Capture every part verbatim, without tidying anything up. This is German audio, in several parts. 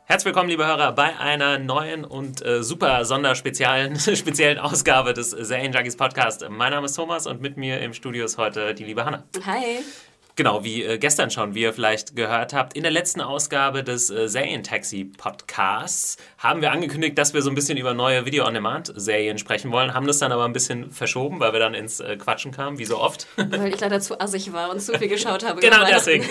Herzlich willkommen, liebe Hörer, bei einer neuen und äh, super sonderspeziellen speziellen Ausgabe des Serienjunkies Podcast. Mein Name ist Thomas und mit mir im Studio ist heute die liebe Hanna. Hi. Genau, wie äh, gestern schon, wie ihr vielleicht gehört habt, in der letzten Ausgabe des äh, Serientaxi-Podcasts haben wir angekündigt, dass wir so ein bisschen über neue Video-on-Demand-Serien sprechen wollen, haben das dann aber ein bisschen verschoben, weil wir dann ins äh, Quatschen kamen, wie so oft. Weil ich leider zu assig war und zu viel geschaut habe. Genau deswegen.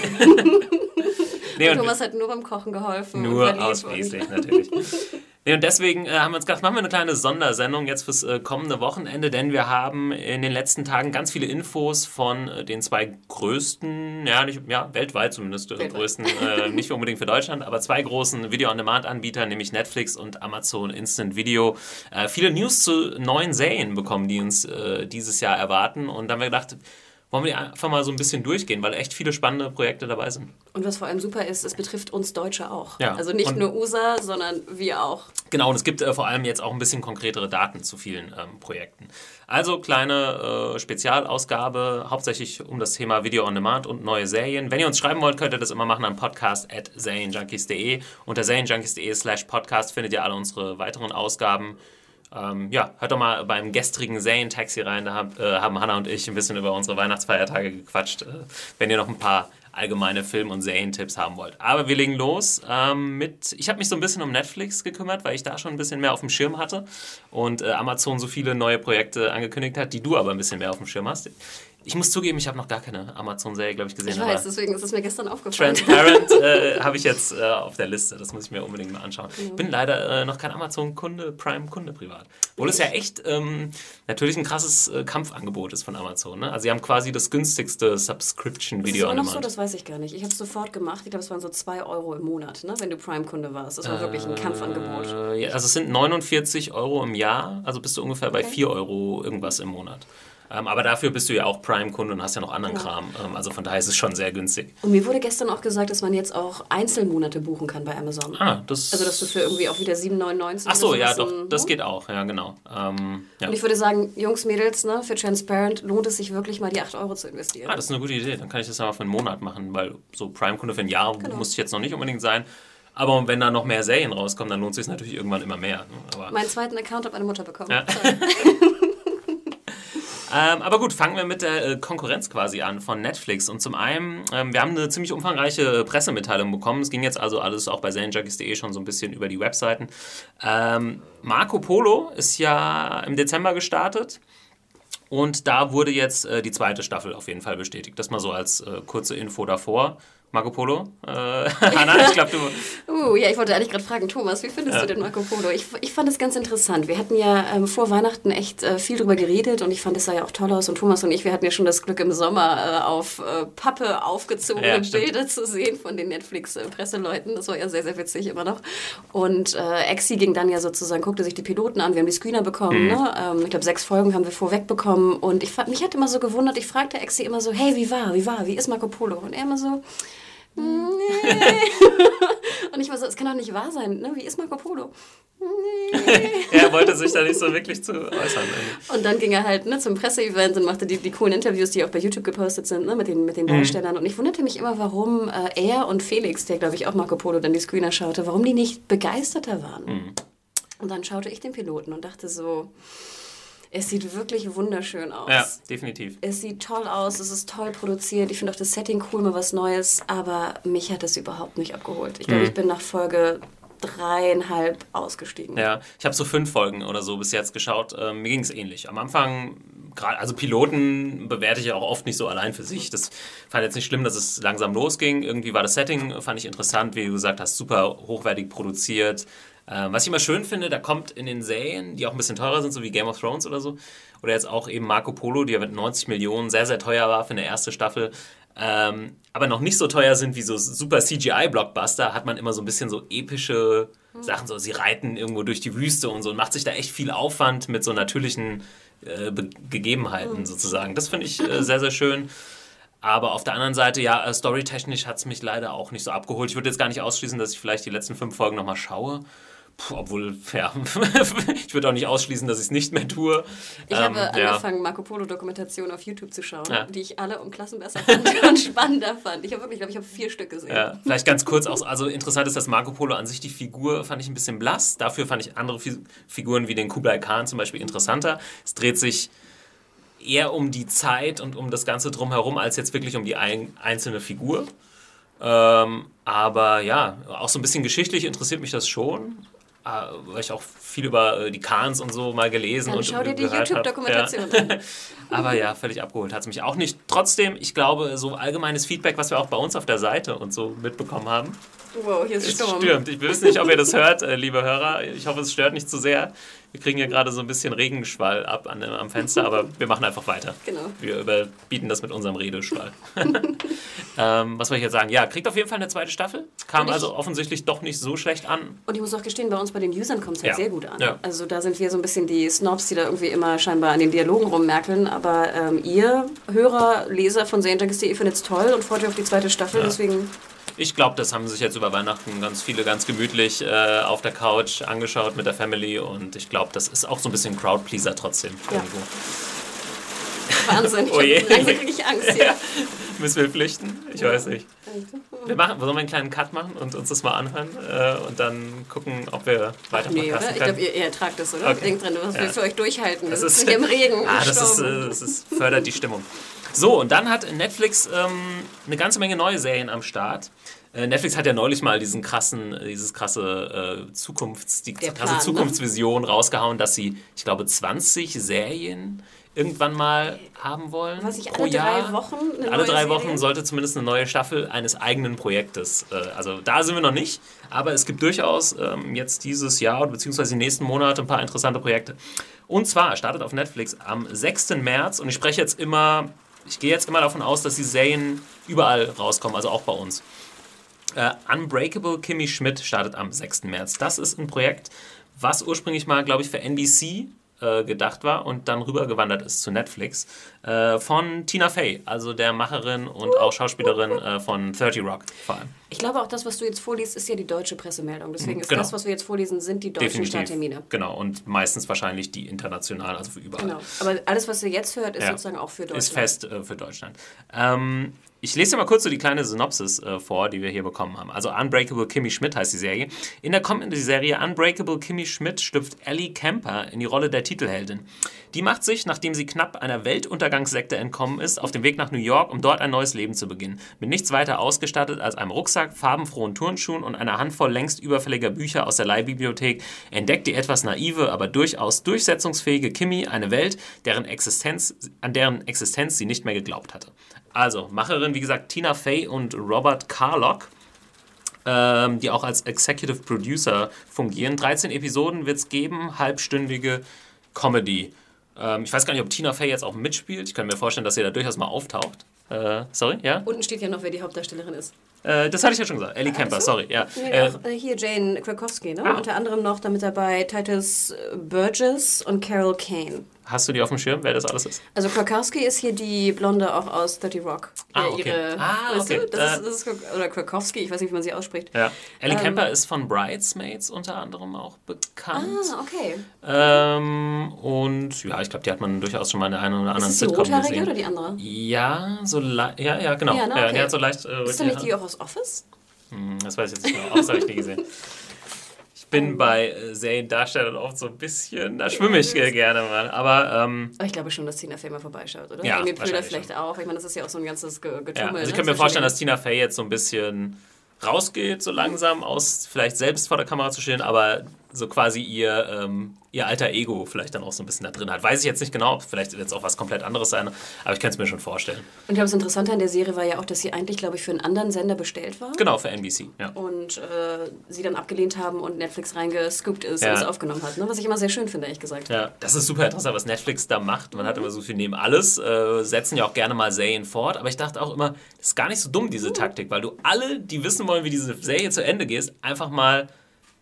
Nee, und Thomas hat nur beim Kochen geholfen. Nur ausschließlich, natürlich. Nee, und deswegen äh, haben wir uns gedacht, machen wir eine kleine Sondersendung jetzt fürs äh, kommende Wochenende, denn wir haben in den letzten Tagen ganz viele Infos von äh, den zwei größten, ja, nicht, ja weltweit zumindest, weltweit. größten, äh, nicht unbedingt für Deutschland, aber zwei großen Video-on-Demand-Anbietern, nämlich Netflix und Amazon Instant Video, äh, viele News zu neuen Serien bekommen, die uns äh, dieses Jahr erwarten. Und dann haben wir gedacht, wollen wir die einfach mal so ein bisschen durchgehen, weil echt viele spannende Projekte dabei sind. Und was vor allem super ist, es betrifft uns Deutsche auch. Ja. Also nicht und nur U S A, sondern wir auch. Genau, und es gibt äh, vor allem jetzt auch ein bisschen konkretere Daten zu vielen ähm, Projekten. Also kleine äh, Spezialausgabe, hauptsächlich um das Thema Video on Demand und neue Serien. Wenn ihr uns schreiben wollt, könnt ihr das immer machen am podcast at serienjunkies punkt de. Unter serienjunkies punkt de slash podcast findet ihr alle unsere weiteren Ausgaben. Ähm, ja, hört doch mal beim gestrigen Serientaxi rein, da hab, äh, haben Hanna und ich ein bisschen über unsere Weihnachtsfeiertage gequatscht, äh, wenn ihr noch ein paar allgemeine Film- und Serientipps haben wollt. Aber wir legen los ähm, mit, ich habe mich so ein bisschen um Netflix gekümmert, weil ich da schon ein bisschen mehr auf dem Schirm hatte und äh, Amazon so viele neue Projekte angekündigt hat, die du aber ein bisschen mehr auf dem Schirm hast. Ich muss zugeben, ich habe noch gar keine Amazon-Serie, glaube ich, gesehen. Ich weiß, deswegen ist es mir gestern aufgefallen. Transparent äh, habe ich jetzt äh, auf der Liste. Das muss ich mir unbedingt mal anschauen. Ich bin leider äh, noch kein Amazon-Kunde, Prime-Kunde privat. Obwohl es ja echt ähm, natürlich ein krasses äh, Kampfangebot ist von Amazon. Ne? Also sie haben quasi das günstigste Subscription-Video an der Mann. So, das weiß ich gar nicht. Ich habe es sofort gemacht. Ich glaube, es waren so zwei Euro im Monat, ne? Wenn du Prime-Kunde warst. Das war äh, wirklich ein Kampfangebot. Ja, also es sind neunundvierzig Euro im Jahr. Also bist du ungefähr okay. bei vier Euro irgendwas im Monat. Ähm, aber dafür bist du ja auch Prime-Kunde und hast ja noch anderen genau. Kram. Ähm, also von daher ist es schon sehr günstig. Und mir wurde gestern auch gesagt, dass man jetzt auch Einzelmonate buchen kann bei Amazon. Ah, das... Also dass du für irgendwie auch wieder sieben neunundneunzig... Ach so, ja doch, das geht auch. Ja, genau. Ähm, ja. Und ich würde sagen, Jungs, Mädels, ne, für Transparent lohnt es sich wirklich mal die acht Euro zu investieren. Ah, das ist eine gute Idee. Dann kann ich das ja mal für einen Monat machen, weil so Prime-Kunde für ein Jahr genau. muss ich jetzt noch nicht unbedingt sein. Aber wenn da noch mehr Serien rauskommen, dann lohnt es sich natürlich irgendwann immer mehr. Ne? Aber meinen zweiten Account hat meine Mutter bekommen. Ja. Ähm, aber gut, fangen wir mit der äh, Konkurrenz quasi an von Netflix. Und zum einen, ähm, wir haben eine ziemlich umfangreiche Pressemitteilung bekommen. Es ging jetzt also alles auch bei serienjunkies punkt de schon so ein bisschen über die Webseiten. Ähm, Marco Polo ist ja im Dezember gestartet. Und da wurde jetzt äh, die zweite Staffel auf jeden Fall bestätigt. Das mal so als äh, kurze Info davor. Marco Polo? Äh, Hanna, ich glaube, du... uh, ja, ich wollte eigentlich gerade fragen, Thomas, wie findest ja. du denn Marco Polo? Ich, ich fand es ganz interessant. Wir hatten ja ähm, vor Weihnachten echt äh, viel drüber geredet und ich fand, es sah ja auch toll aus. Und Thomas und ich, wir hatten ja schon das Glück, im Sommer äh, auf äh, Pappe aufgezogene ja, Bilder zu sehen von den Netflix-Presseleuten. Das war ja sehr, sehr witzig immer noch. Und äh, Exi ging dann ja sozusagen, guckte sich die Piloten an. Wir haben die Screener bekommen. Mhm. Ne? Ähm, ich glaube, sechs Folgen haben wir vorweg bekommen. Und ich, mich hat immer so gewundert, ich fragte Exi immer so, hey, wie war, wie war, wie ist Marco Polo? Und er immer so... Nee. Und ich war so, es kann doch nicht wahr sein, ne? Wie ist Marco Polo? Nee. Er wollte sich da nicht so wirklich zu äußern. Irgendwie. Und dann ging er halt ne, zum Presseevent und machte die, die coolen Interviews, die auch bei YouTube gepostet sind, ne, mit den, mit den Darstellern. Mhm. Und ich wunderte mich immer, warum äh, er und Felix, der glaube ich auch Marco Polo dann die Screener schaute, warum die nicht begeisterter waren. Mhm. Und dann schaute ich den Piloten und dachte so... Es sieht wirklich wunderschön aus. Ja, definitiv. Es sieht toll aus, es ist toll produziert. Ich finde auch das Setting cool, mal was Neues. Aber mich hat es überhaupt nicht abgeholt. Ich glaube, mhm. ich bin nach Folge dreieinhalb ausgestiegen. Ja, ich habe so fünf Folgen oder so bis jetzt geschaut. Ähm, mir ging es ähnlich. Am Anfang, gerade also Piloten bewerte ich ja auch oft nicht so allein für sich. Das fand jetzt nicht schlimm, dass es langsam losging. Irgendwie war das Setting, fand ich interessant, wie du gesagt hast, super hochwertig produziert. Ähm, was ich immer schön finde, da kommt in den Serien, die auch ein bisschen teurer sind, so wie Game of Thrones oder so, oder jetzt auch eben Marco Polo, die ja mit neunzig Millionen sehr, sehr teuer war für eine erste Staffel, ähm, aber noch nicht so teuer sind wie so super C G I-Blockbuster, hat man immer so ein bisschen so epische Sachen, so sie reiten irgendwo durch die Wüste und so und macht sich da echt viel Aufwand mit so natürlichen äh, Be- Gegebenheiten sozusagen. Das finde ich äh, sehr, sehr schön. Aber auf der anderen Seite, ja, storytechnisch hat es mich leider auch nicht so abgeholt. Ich würde jetzt gar nicht ausschließen, dass ich vielleicht die letzten fünf Folgen nochmal schaue. Puh, obwohl, ja, ich würde auch nicht ausschließen, dass ich es nicht mehr tue. Ich ähm, habe ja. angefangen, Marco Polo-Dokumentationen auf YouTube zu schauen, ja. die ich alle um Klassen besser fand und spannender fand. Ich habe wirklich, glaube ich, habe vier Stück gesehen. Ja, vielleicht ganz kurz, auch, also interessant ist, dass Marco Polo an sich die Figur fand ich ein bisschen blass. Dafür fand ich andere Fi- Figuren wie den Kublai Khan zum Beispiel interessanter. Es dreht sich eher um die Zeit und um das Ganze drumherum, als jetzt wirklich um die ein, einzelne Figur. Ähm, aber ja, auch so ein bisschen geschichtlich interessiert mich das schon. Weil ich auch viel über die Khans und so mal gelesen Dann und schau dir die gehört YouTube-Dokumentation ja. an. Aber ja, völlig abgeholt hat es mich auch nicht. Trotzdem, ich glaube, so allgemeines Feedback, was wir auch bei uns auf der Seite und so mitbekommen haben. Wow, hier ist Sturm. Es stürmt. Ich weiß nicht, ob ihr das hört, äh, liebe Hörer. Ich hoffe, es stört nicht zu sehr. Wir kriegen hier gerade so ein bisschen Regenschwall ab an, am Fenster, aber wir machen einfach weiter. Genau. Wir überbieten das mit unserem Redeschwall. ähm, was soll ich jetzt sagen? Ja, kriegt auf jeden Fall eine zweite Staffel. Kam ich, also offensichtlich doch nicht so schlecht an. Und ich muss auch gestehen, bei uns bei den Usern kommt es halt Ja. sehr gut an. Ja. Also da sind wir so ein bisschen die Snobs, die da irgendwie immer scheinbar an den Dialogen rummerkeln. Aber ähm, ihr Hörer, Leser von Serienjunkies punkt de findet es toll und freut euch auf die zweite Staffel. Ja. Deswegen... Ich glaube, das haben sich jetzt über Weihnachten ganz viele ganz gemütlich äh, auf der Couch angeschaut mit der Family und ich glaube, das ist auch so ein bisschen Crowdpleaser trotzdem. Ja. Irgendwo. Wahnsinn, ich Oh je. hab langsam krieg ich Angst hier. Ja. Müssen wir flüchten? Ich weiß nicht. Wir machen, sollen wir einen kleinen Cut machen und uns das mal anhören äh, und dann gucken, ob wir weiter Nee, oder? podcasten Ich können? glaube, ihr, ihr ertragt das, oder? Okay. Denkt dran, was Ja. wir für euch durchhalten. Das Wir ist- sitzen hier im Regen. Ah, im das, ist, Sturm. äh, das ist, fördert die Stimmung. So, und dann hat Netflix ähm, eine ganze Menge neue Serien am Start. Äh, Netflix hat ja neulich mal diesen krassen, dieses krasse äh, Zukunfts, die Der krasse Plan, Zukunftsvision rausgehauen, dass sie, ich glaube, zwanzig Serien irgendwann mal haben wollen. Was ich pro alle Jahr. drei Wochen eine Alle neue drei Serie? Wochen sollte zumindest eine neue Staffel eines eigenen Projektes. Äh, also da sind wir noch nicht, aber es gibt durchaus ähm, jetzt dieses Jahr beziehungsweise die nächsten Monate ein paar interessante Projekte. Und zwar startet auf Netflix am sechsten März und ich spreche jetzt immer, ich gehe jetzt immer davon aus, dass die Serien überall rauskommen, also auch bei uns. Uh, Unbreakable Kimmy Schmidt startet am sechsten März. Das ist ein Projekt, was ursprünglich mal, glaube ich, für N B C äh, gedacht war und dann rübergewandert ist zu Netflix. Äh, von Tina Fey, also der Macherin und auch Schauspielerin äh, von thirty Rock vor allem. Ich glaube auch, das, was du jetzt vorliest, ist ja die deutsche Pressemeldung. Deswegen ist Genau. das, was wir jetzt vorlesen, sind die deutschen Definitiv. Starttermine. Genau, und meistens wahrscheinlich die international, also für überall. Genau. Aber alles, was ihr jetzt hört, ist Ja. sozusagen auch für Deutschland. Ist fest äh, für Deutschland. Ähm, ich lese dir mal kurz so die kleine Synopsis äh, vor, die wir hier bekommen haben. Also Unbreakable Kimmy Schmidt heißt die Serie. In der Comedy-Serie Unbreakable Kimmy Schmidt schlüpft Ellie Kemper in die Rolle der Titelheldin. Die macht sich, nachdem sie knapp einer Weltuntergangssekte entkommen ist, auf den Weg nach New York, um dort ein neues Leben zu beginnen. Mit nichts weiter ausgestattet als einem Rucksack, farbenfrohen Turnschuhen und einer Handvoll längst überfälliger Bücher aus der Leihbibliothek entdeckt die etwas naive, aber durchaus durchsetzungsfähige Kimmy eine Welt, deren Existenz, an deren Existenz sie nicht mehr geglaubt hatte. Also, Macherin, wie gesagt, Tina Fey und Robert Carlock, ähm, die auch als Executive Producer fungieren. dreizehn Episoden wird es geben, halbstündige Comedy. Ähm, ich weiß gar nicht, ob Tina Fey jetzt auch mitspielt. Ich kann mir vorstellen, dass sie da durchaus mal auftaucht. Äh, sorry, ja? Unten steht ja noch, wer die Hauptdarstellerin ist. Äh, das hatte ich ja schon gesagt. Ellie Kemper, Ach so. sorry. Ja. Nee, Äh, auch, äh, hier Jane Krakowski, ne? Ah. Unter anderem noch damit dabei Titus Burgess und Carol Kane. hast du die auf dem Schirm, wer das alles ist? Also Krakowski ist hier die Blonde auch aus thirty Rock. Ah, Äh, okay. Ihre, Ah, weißt okay. Du? Das, Äh. ist, das ist, Krak- oder Krakowski, ich weiß nicht, wie man sie ausspricht. Ja. Ellie Ähm. Kemper ist von Bridesmaids unter anderem auch bekannt. Ah, okay. Ähm, und ja, ich glaube, die hat man durchaus schon mal in der einen oder Ist anderen es die Sitcom rothaarige gesehen. oder die andere? Ja, so le- ja, ja, genau. Ja, ne? Ja, Okay. die hat so leicht. Äh, Ist das nicht die auch aus Office? Hm, das weiß ich jetzt nicht genau. Das habe ich nie gesehen. Ich bin bei äh, Seriendarstellern oft so ein bisschen, da schwimme ich äh, gerne mal. Aber ähm, Aber ich glaube schon, dass Tina Fey mal vorbeischaut, oder? Ja, Amy Poehler wahrscheinlich vielleicht auch. Ich meine, das ist ja auch so ein ganzes Ge- Getummel. ja, also ich ne, kann mir zwischen vorstellen, den- dass Tina Fey jetzt so ein bisschen rausgeht, so langsam, aus vielleicht selbst vor der Kamera zu stehen, aber so quasi ihr, ähm, ihr alter Ego vielleicht dann auch so ein bisschen da drin hat. Weiß ich jetzt nicht genau, ob vielleicht wird es auch was komplett anderes sein, aber ich kann es mir schon vorstellen. Und ich glaube, das Interessante an der Serie war ja auch, dass sie eigentlich, glaube ich, für einen anderen Sender bestellt war. Genau, für N B C, ja. Und äh, sie dann abgelehnt haben und Netflix reingescoopt ist Ja. und es aufgenommen hat. Ne? Was ich immer sehr schön finde, ehrlich gesagt. Ja, das ist super interessant, was Netflix da macht. Man hat immer so viel neben alles, äh, setzen ja auch gerne mal Serien fort, aber ich dachte auch immer, das ist gar nicht so dumm, diese Taktik, weil du alle, die wissen wollen, wie diese Serie zu Ende geht, einfach mal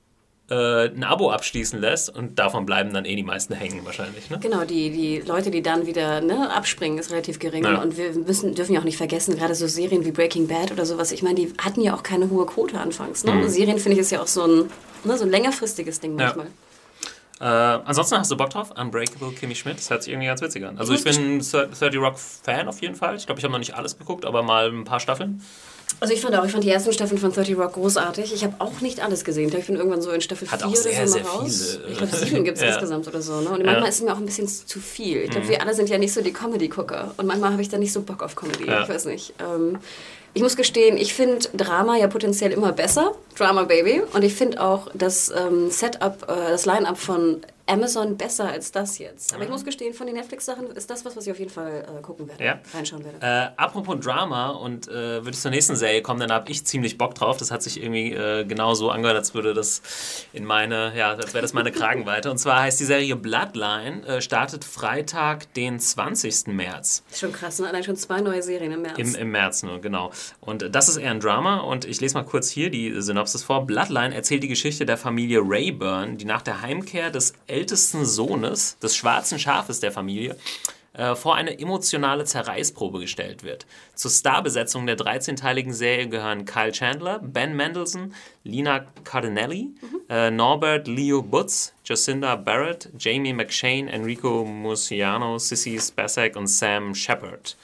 äh, ein Abo abschließen lässt und davon bleiben dann eh die meisten hängen wahrscheinlich. Ne? Genau, die, die Leute, die dann wieder ne, abspringen, ist relativ gering. Ja. Und wir müssen, dürfen ja auch nicht vergessen, gerade so Serien wie Breaking Bad oder sowas, ich meine, die hatten ja auch keine hohe Quote anfangs. Ne? Mhm. Serien, finde ich, ist ja auch so ein, ne, so ein längerfristiges Ding manchmal. Ja. Äh, ansonsten hast du Bock drauf? Unbreakable Kimmy Schmidt, das hört sich irgendwie ganz witzig an. Also ich bin thirty Rock Fan auf jeden Fall. Ich glaube, ich habe noch nicht alles geguckt, aber mal ein paar Staffeln. Also ich fand auch, ich fand die ersten Staffeln von thirty Rock großartig. Ich habe auch nicht alles gesehen. Ich bin irgendwann so in Staffel vier oder sehr, so mal raus. Viele. Ich glaube, sieben gibt es ja. insgesamt oder so. Ne? Und manchmal ja. ist es mir auch ein bisschen zu viel. Ich glaube, mhm. wir alle sind ja nicht so die Comedy-Gucker. Und manchmal habe ich da nicht so Bock auf Comedy. Ja. Ich weiß nicht. Ähm, ich muss gestehen, ich finde Drama ja potenziell immer besser. Drama Baby. Und ich finde auch das ähm, Setup, äh, das Line-Up von Amazon besser als das jetzt. Aber ich muss gestehen, von den Netflix-Sachen ist das was, was ich auf jeden Fall äh, gucken werde, ja. reinschauen werde. Äh, apropos Drama und äh, würde ich zur nächsten Serie kommen, dann habe ich ziemlich Bock drauf. Das hat sich irgendwie äh, genau so angehört, als würde das in meine, ja, als wäre das meine Kragenweite. Und zwar heißt die Serie Bloodline, äh, startet Freitag, den zwanzigsten März. Das ist schon krass, ne? Allein schon zwei neue Serien im März. Im, im März nur, genau. Und das ist eher ein Drama und ich lese mal kurz hier die Synopsis vor. Bloodline erzählt die Geschichte der Familie Rayburn, die nach der Heimkehr des ältesten Sohnes, des schwarzen Schafes der Familie, äh, vor eine emotionale Zerreißprobe gestellt wird. Zur Starbesetzung der dreizehnteiligen Serie gehören Kyle Chandler, Ben Mendelsohn, Lina Cardinelli, mhm. äh, Norbert Leo Butz, Jacinda Barrett, Jamie McShane, Enrico Musiano, Sissy Spacek und Sam Shepard.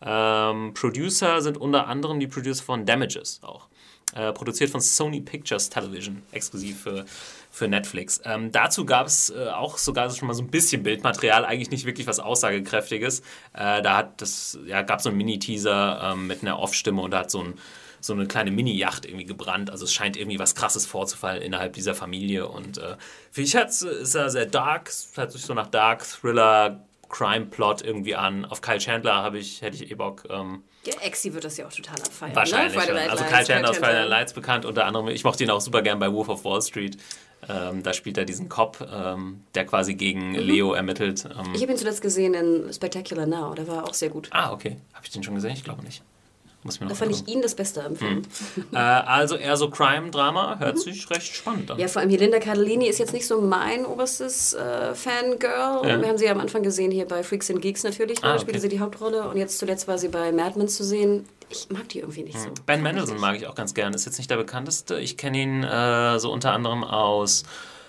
Ähm, Producer sind unter anderem die Producer von Damages auch. Äh, produziert von Sony Pictures Television, exklusiv für, für Netflix. Ähm, dazu gab es äh, auch sogar schon mal so ein bisschen Bildmaterial, eigentlich nicht wirklich was Aussagekräftiges. Äh, da hat das, ja, gab es so einen Mini-Teaser ähm, mit einer Off-Stimme und da hat so, ein, so eine kleine Mini-Yacht irgendwie gebrannt. Also es scheint irgendwie was Krasses vorzufallen innerhalb dieser Familie. Und äh, für mich hat's, ist er sehr dark, es hat sich so nach Dark, Thriller, Crime-Plot irgendwie an. Auf Kyle Chandler habe ich, hätte ich eh Bock. Ähm, Der Exi wird das ja auch total abfeiern. Wahrscheinlich. Ne? Schon. Also Kyle Chandler aus Friday Night Lights bekannt, unter anderem. Ich mochte ihn auch super gern bei Wolf of Wall Street. Ähm, da spielt er diesen Cop, ähm, der quasi gegen mhm. Leo ermittelt. Ähm, ich habe ihn zuletzt gesehen in Spectacular Now. Der war auch sehr gut. Ah, okay. Habe ich den schon gesehen? Ich glaube nicht. Muss mir noch da fand ich ihn das Beste am Film. Mhm. äh, also eher so Crime-Drama, hört mhm. sich recht spannend an. Ja, vor allem hier Linda Cardellini ist jetzt nicht so mein oberstes äh, Fangirl. Ja. Wir haben sie ja am Anfang gesehen hier bei Freaks and Geeks natürlich. Da ah, okay. spielte sie die Hauptrolle. Und jetzt zuletzt war sie bei Mad Men zu sehen. Ich mag die irgendwie nicht mhm. so. Ben Mendelsohn mag ich auch ganz gerne. Ist jetzt nicht der bekannteste. Ich kenne ihn äh, so unter anderem aus...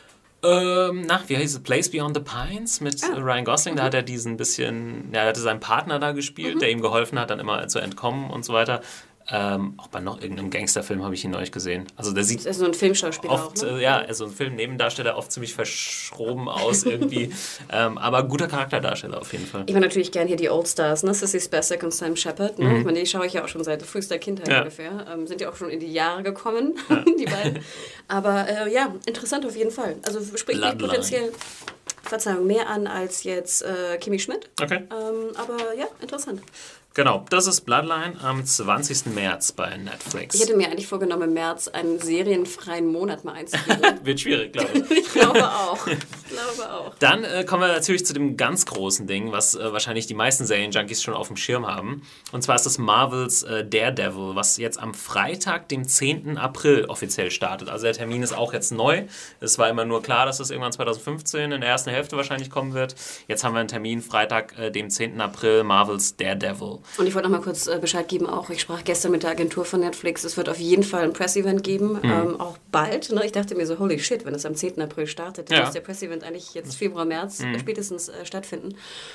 Ähm, na, wie heißt es? Place Beyond the Pines mit ah. Ryan Gosling. Mhm. Da hat er diesen bisschen, ja, er hatte seinen Partner da gespielt, mhm. der ihm geholfen hat, dann immer zu entkommen und so weiter. Ähm, auch bei noch irgendeinem Gangsterfilm habe ich ihn neulich gesehen. Also der sieht das ist so ein Filmschauspieler oft, auch, ne? äh, ja, also ein Filmnebendarsteller oft ziemlich verschroben aus irgendwie. ähm, aber guter Charakterdarsteller auf jeden Fall. Ich meine natürlich gerne hier die Old Stars, ne? Sissy Spacek und Sam Shepard. Ne? Mhm. Ich meine, die schaue ich ja auch schon seit frühester Kindheit ja. ungefähr. Ähm, sind ja auch schon in die Jahre gekommen, ja. die beiden. Aber äh, ja, interessant auf jeden Fall. Also spricht mich potenziell... Verzeihung, mehr an als jetzt äh, Kimmy Schmidt. Okay. Ähm, aber ja, interessant. Genau, das ist Bloodline am zwanzigsten März bei Netflix. Ich hätte mir eigentlich vorgenommen, im März einen serienfreien Monat mal einzugeben. Wird schwierig, glaube ich. ich glaube auch. Ich glaube auch. Dann äh, kommen wir natürlich zu dem ganz großen Ding, was äh, wahrscheinlich die meisten Serienjunkies schon auf dem Schirm haben. Und zwar ist das Marvels äh, Daredevil, was jetzt am Freitag, dem zehnten April offiziell startet. Also der Termin ist auch jetzt neu. Es war immer nur klar, dass das irgendwann zwanzig fünfzehn in der ersten Hälfte wahrscheinlich kommen wird. Jetzt haben wir einen Termin, Freitag, äh, dem zehnten April, Marvels Daredevil. Und ich wollte noch mal kurz äh, Bescheid geben, auch ich sprach gestern mit der Agentur von Netflix, es wird auf jeden Fall ein Press-Event geben, mhm. ähm, auch bald. Ne? Ich dachte mir so, holy shit, wenn es am zehnten April startet, dann ja. muss der Press-Event eigentlich jetzt Februar, März mhm. spätestens äh, stattfinden.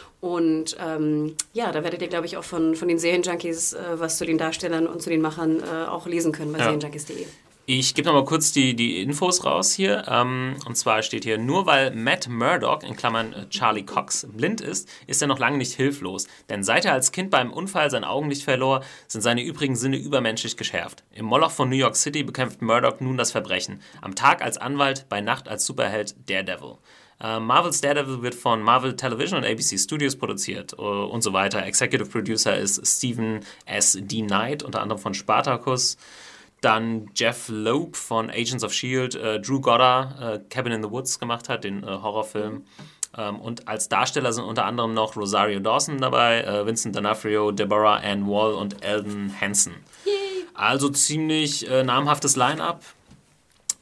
Und ähm, ja, da werdet ihr, glaube ich, auch von, von den Serienjunkies äh, was zu den Darstellern und zu den Machern äh, auch lesen können bei ja. serienjunkies punkt de. Ich gebe noch mal kurz die, die Infos raus hier. Ähm, und zwar steht hier, nur weil Matt Murdock, in Klammern Charlie Cox, blind ist, ist er noch lange nicht hilflos. Denn seit er als Kind beim Unfall sein Augenlicht verlor, sind seine übrigen Sinne übermenschlich geschärft. Im Moloch von New York City bekämpft Murdock nun das Verbrechen. Am Tag als Anwalt, bei Nacht als Superheld Daredevil. Uh, Marvel's Daredevil wird von Marvel Television und A B C Studios produziert uh, und so weiter. Executive Producer ist Stephen S. D. Knight, unter anderem von Spartacus. Dann Jeff Loeb von Agents of S H I E L D, äh, Drew Goddard, äh, Cabin in the Woods gemacht hat, den äh, Horrorfilm. Ähm, und als Darsteller sind unter anderem noch Rosario Dawson dabei, äh, Vincent D'Onofrio, Deborah Ann Wall und Eldon Henson. Yay. Also ziemlich äh, namhaftes Line-Up.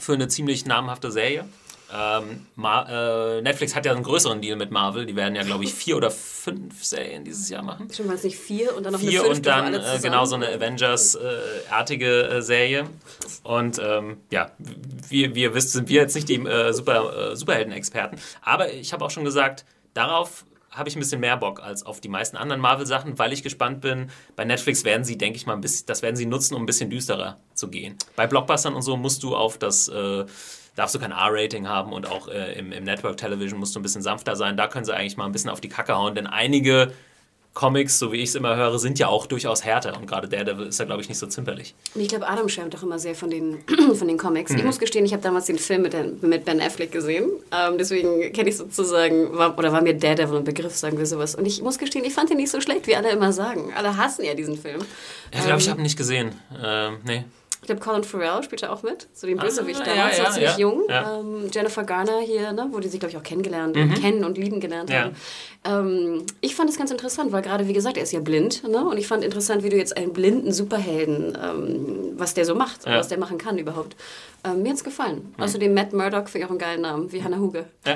für eine ziemlich namhafte Serie. Ähm, Ma- äh, Netflix hat ja einen größeren Deal mit Marvel. Die werden ja, glaube ich, vier oder fünf Serien dieses Jahr machen. Schon mal nicht vier und dann noch vier eine fünfte und dann für alle äh, zusammen. genau so eine Avengers-artige äh, Serie. Und ähm, ja, wie, wie ihr wisst, sind wir jetzt nicht die äh, Super, äh, Superhelden-Experten. Aber ich habe auch schon gesagt, darauf habe ich ein bisschen mehr Bock als auf die meisten anderen Marvel-Sachen, weil ich gespannt bin. Bei Netflix werden sie, denke ich mal, ein bisschen, das werden sie nutzen, um ein bisschen düsterer zu gehen. Bei Blockbustern und so musst du auf das... Äh, darfst du kein R-Rating haben und auch äh, im, im Network Television musst du ein bisschen sanfter sein. Da können sie eigentlich mal ein bisschen auf die Kacke hauen, denn einige Comics, so wie ich es immer höre, sind ja auch durchaus härter und gerade Daredevil ist ja, glaube ich, nicht so zimperlich. Und ich glaube, Adam schwärmt doch immer sehr von den, von den Comics. Mhm. Ich muss gestehen, ich habe damals den Film mit, den, mit Ben Affleck gesehen. Ähm, deswegen kenne ich sozusagen, war, oder war mir Daredevil ein Begriff, sagen wir sowas. Und ich muss gestehen, ich fand den nicht so schlecht, wie alle immer sagen. Alle hassen ja diesen Film. Ja, ich glaube, ähm, ich habe ihn nicht gesehen. Ähm, nee. Ich glaube, Colin Farrell spielt ja auch mit, so den Bösewicht ah, damals, ja, ja, war ziemlich ja, jung. Ja. Ähm, Jennifer Garner hier, ne, wo die sich, glaube ich, auch kennengelernt, mhm. kennen und lieben gelernt ja. haben. Ähm, ich fand es ganz interessant, weil gerade, wie gesagt, er ist ja blind. Ne? Und ich fand interessant, wie du jetzt einen blinden Superhelden, ähm, was der so macht, ja. was der machen kann überhaupt. Ähm, mir hat es gefallen. Mhm. Außerdem Matt Murdock finde ich auch einen geilen Namen, wie Hannah Huge. Ja,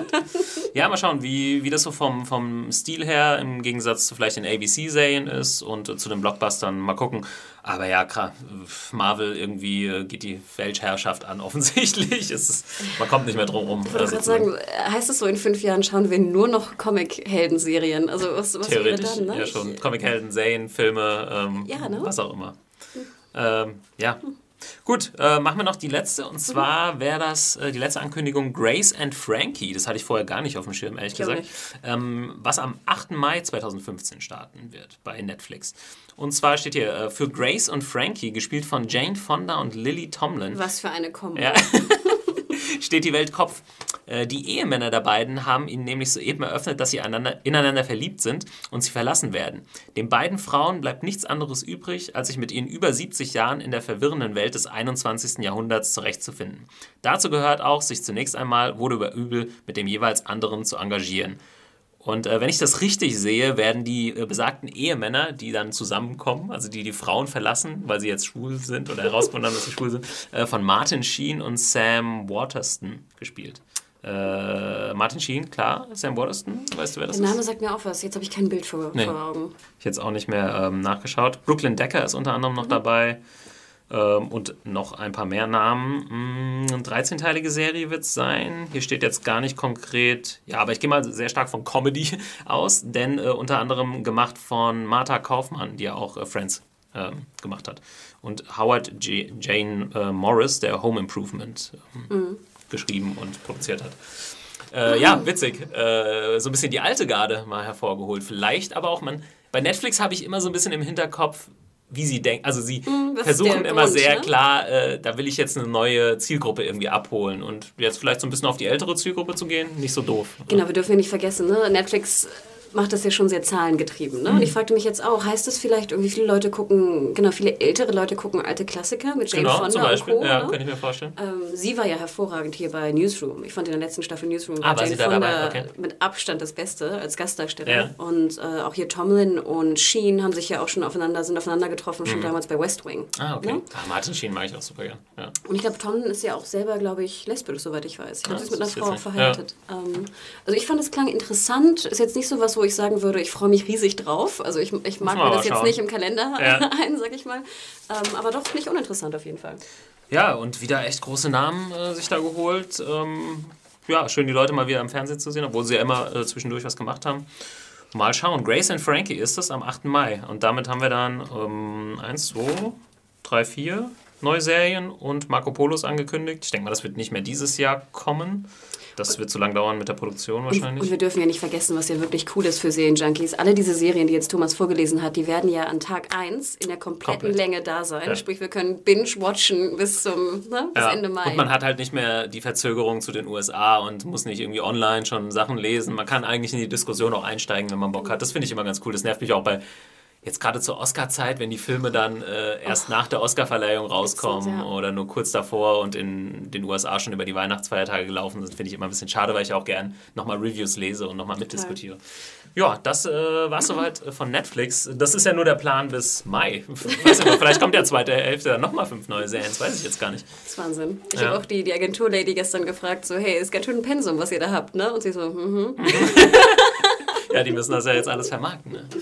ja, mal schauen, wie, wie das so vom, vom Stil her im Gegensatz zu vielleicht den A B C-Serien ist und äh, zu den Blockbustern. Mal gucken. Aber ja, klar, Marvel irgendwie geht die Weltherrschaft an, offensichtlich. Es ist, man kommt nicht mehr drum rum. Ich wollte gerade sagen, heißt es so, in fünf Jahren schauen wir nur noch Comic-Helden-Serien? Also was, was theoretisch, wäre dann, ne? Ja schon. Comic-Helden, Serien, Filme, ähm, ja, ne? was auch immer. Hm. Ähm, ja. Hm. Gut, äh, machen wir noch die letzte. Und zwar wäre das äh, die letzte Ankündigung Grace and Frankie. Das hatte ich vorher gar nicht auf dem Schirm, ehrlich ich gesagt. Ähm, was am achten Mai zweitausendfünfzehn starten wird bei Netflix. Und zwar steht hier äh, für Grace und Frankie, gespielt von Jane Fonda und Lily Tomlin. Was für eine Kombo. Ja. Steht die Welt Kopf. Äh, die Ehemänner der beiden haben ihnen nämlich soeben eröffnet, dass sie einander, ineinander verliebt sind und sie verlassen werden. Den beiden Frauen bleibt nichts anderes übrig, als sich mit ihren über siebzig Jahren in der verwirrenden Welt des einundzwanzigsten Jahrhunderts zurechtzufinden. Dazu gehört auch, sich zunächst einmal wohl über übel mit dem jeweils anderen zu engagieren. Und äh, wenn ich das richtig sehe, werden die äh, besagten Ehemänner, die dann zusammenkommen, also die die Frauen verlassen, weil sie jetzt schwul sind oder herausgefunden haben, dass sie schwul sind, äh, von Martin Sheen und Sam Waterston gespielt. Äh, Martin Sheen, klar, Sam Waterston, weißt du, wer das ist? Der Name ist? sagt mir auch was, jetzt habe ich kein Bild vor, nee. vor Augen. Ich jetzt auch nicht mehr ähm, nachgeschaut. Brooklyn Decker ist unter anderem noch mhm. dabei. Und noch ein paar mehr Namen. Eine dreizehnteilige Serie wird es sein. Hier steht jetzt gar nicht konkret, ja, aber ich gehe mal sehr stark von Comedy aus, denn äh, unter anderem gemacht von Martha Kaufmann, die ja auch äh, Friends äh, gemacht hat. Und Howard J- Jane äh, Morris, der Home Improvement äh, mhm. geschrieben und produziert hat. Äh, ja, witzig. Äh, so ein bisschen die alte Garde mal hervorgeholt. Vielleicht aber auch, man, bei Netflix habe ich immer so ein bisschen im Hinterkopf, wie sie denken, also sie mm, versuchen immer Grund, sehr ne? klar, äh, da will ich jetzt eine neue Zielgruppe irgendwie abholen und jetzt vielleicht so ein bisschen auf die ältere Zielgruppe zu gehen, nicht so doof. Genau, wir dürfen ja nicht vergessen, ne? Netflix macht das ja schon sehr zahlengetrieben. Ne? Mhm. Und ich fragte mich jetzt auch, heißt das vielleicht, irgendwie viele Leute gucken, genau, viele ältere Leute gucken alte Klassiker mit Jane genau, Fonda zum Beispiel. und Co. Ja, ne? kann ich mir vorstellen. Ähm, sie war ja hervorragend hier bei Newsroom. Ich fand in der letzten Staffel Newsroom ah, war Jane Fonda okay. mit Abstand das Beste als Gastdarsteller. Ja. Und äh, auch hier Tomlin und Sheen haben sich ja auch schon aufeinander, sind aufeinander getroffen, schon mhm. damals bei West Wing. Ah, okay. Ne? Ah, Martin Sheen mag ich auch super gern. Ja. Und ich glaube, Tomlin ist ja auch selber, glaube ich, lesbisch, soweit ich weiß. Ich glaube, ah, sie ist mit einer Frau nicht. verheiratet. Ja. Ähm, also ich fand, es klang interessant. Ist jetzt nicht so was, wo ich sagen würde, ich freue mich riesig drauf. Also ich, ich mag mir das jetzt nicht im Kalender ja. ein, sag ich mal. Ähm, aber doch nicht uninteressant auf jeden Fall. Ja, und wieder echt große Namen äh, sich da geholt. Ähm, ja, schön die Leute mal wieder im Fernsehen zu sehen, obwohl sie ja immer äh, zwischendurch was gemacht haben. Mal schauen. Grace and Frankie ist das am achten Mai. Und damit haben wir dann ähm, eins, zwei, drei, vier neue Serien und Marco Polos angekündigt. Ich denke mal, das wird nicht mehr dieses Jahr kommen. Das wird zu lang dauern mit der Produktion wahrscheinlich. Und, und wir dürfen ja nicht vergessen, was ja wirklich cool ist für Serienjunkies. Alle diese Serien, die jetzt Thomas vorgelesen hat, die werden ja an Tag eins in der kompletten Komplett. Länge da sein. Ja. Sprich, wir können binge-watchen bis zum ne, bis ja. Ende Mai. Und man hat halt nicht mehr die Verzögerung zu den U S A und muss nicht irgendwie online schon Sachen lesen. Man kann eigentlich in die Diskussion auch einsteigen, wenn man Bock hat. Das finde ich immer ganz cool. Das nervt mich auch bei jetzt gerade zur Oscar-Zeit, wenn die Filme dann äh, erst oh, nach der Oscar-Verleihung rauskommen ja. oder nur kurz davor und in den U S A schon über die Weihnachtsfeiertage gelaufen sind, finde ich immer ein bisschen schade, weil ich auch gern nochmal Reviews lese und nochmal mitdiskutiere. Ja, das äh, war soweit von Netflix. Das ist ja nur der Plan bis Mai. Weiß nicht, vielleicht kommt ja zweite Hälfte dann nochmal fünf neue Serien, das weiß ich jetzt gar nicht. Das ist Wahnsinn. Ich ja. habe auch die, die Agentur-Lady gestern gefragt, so hey, ist ganz schön ein Pensum, was ihr da habt, ne? Und sie so, mhm. Ja, die müssen das ja jetzt alles vermarkten, ne?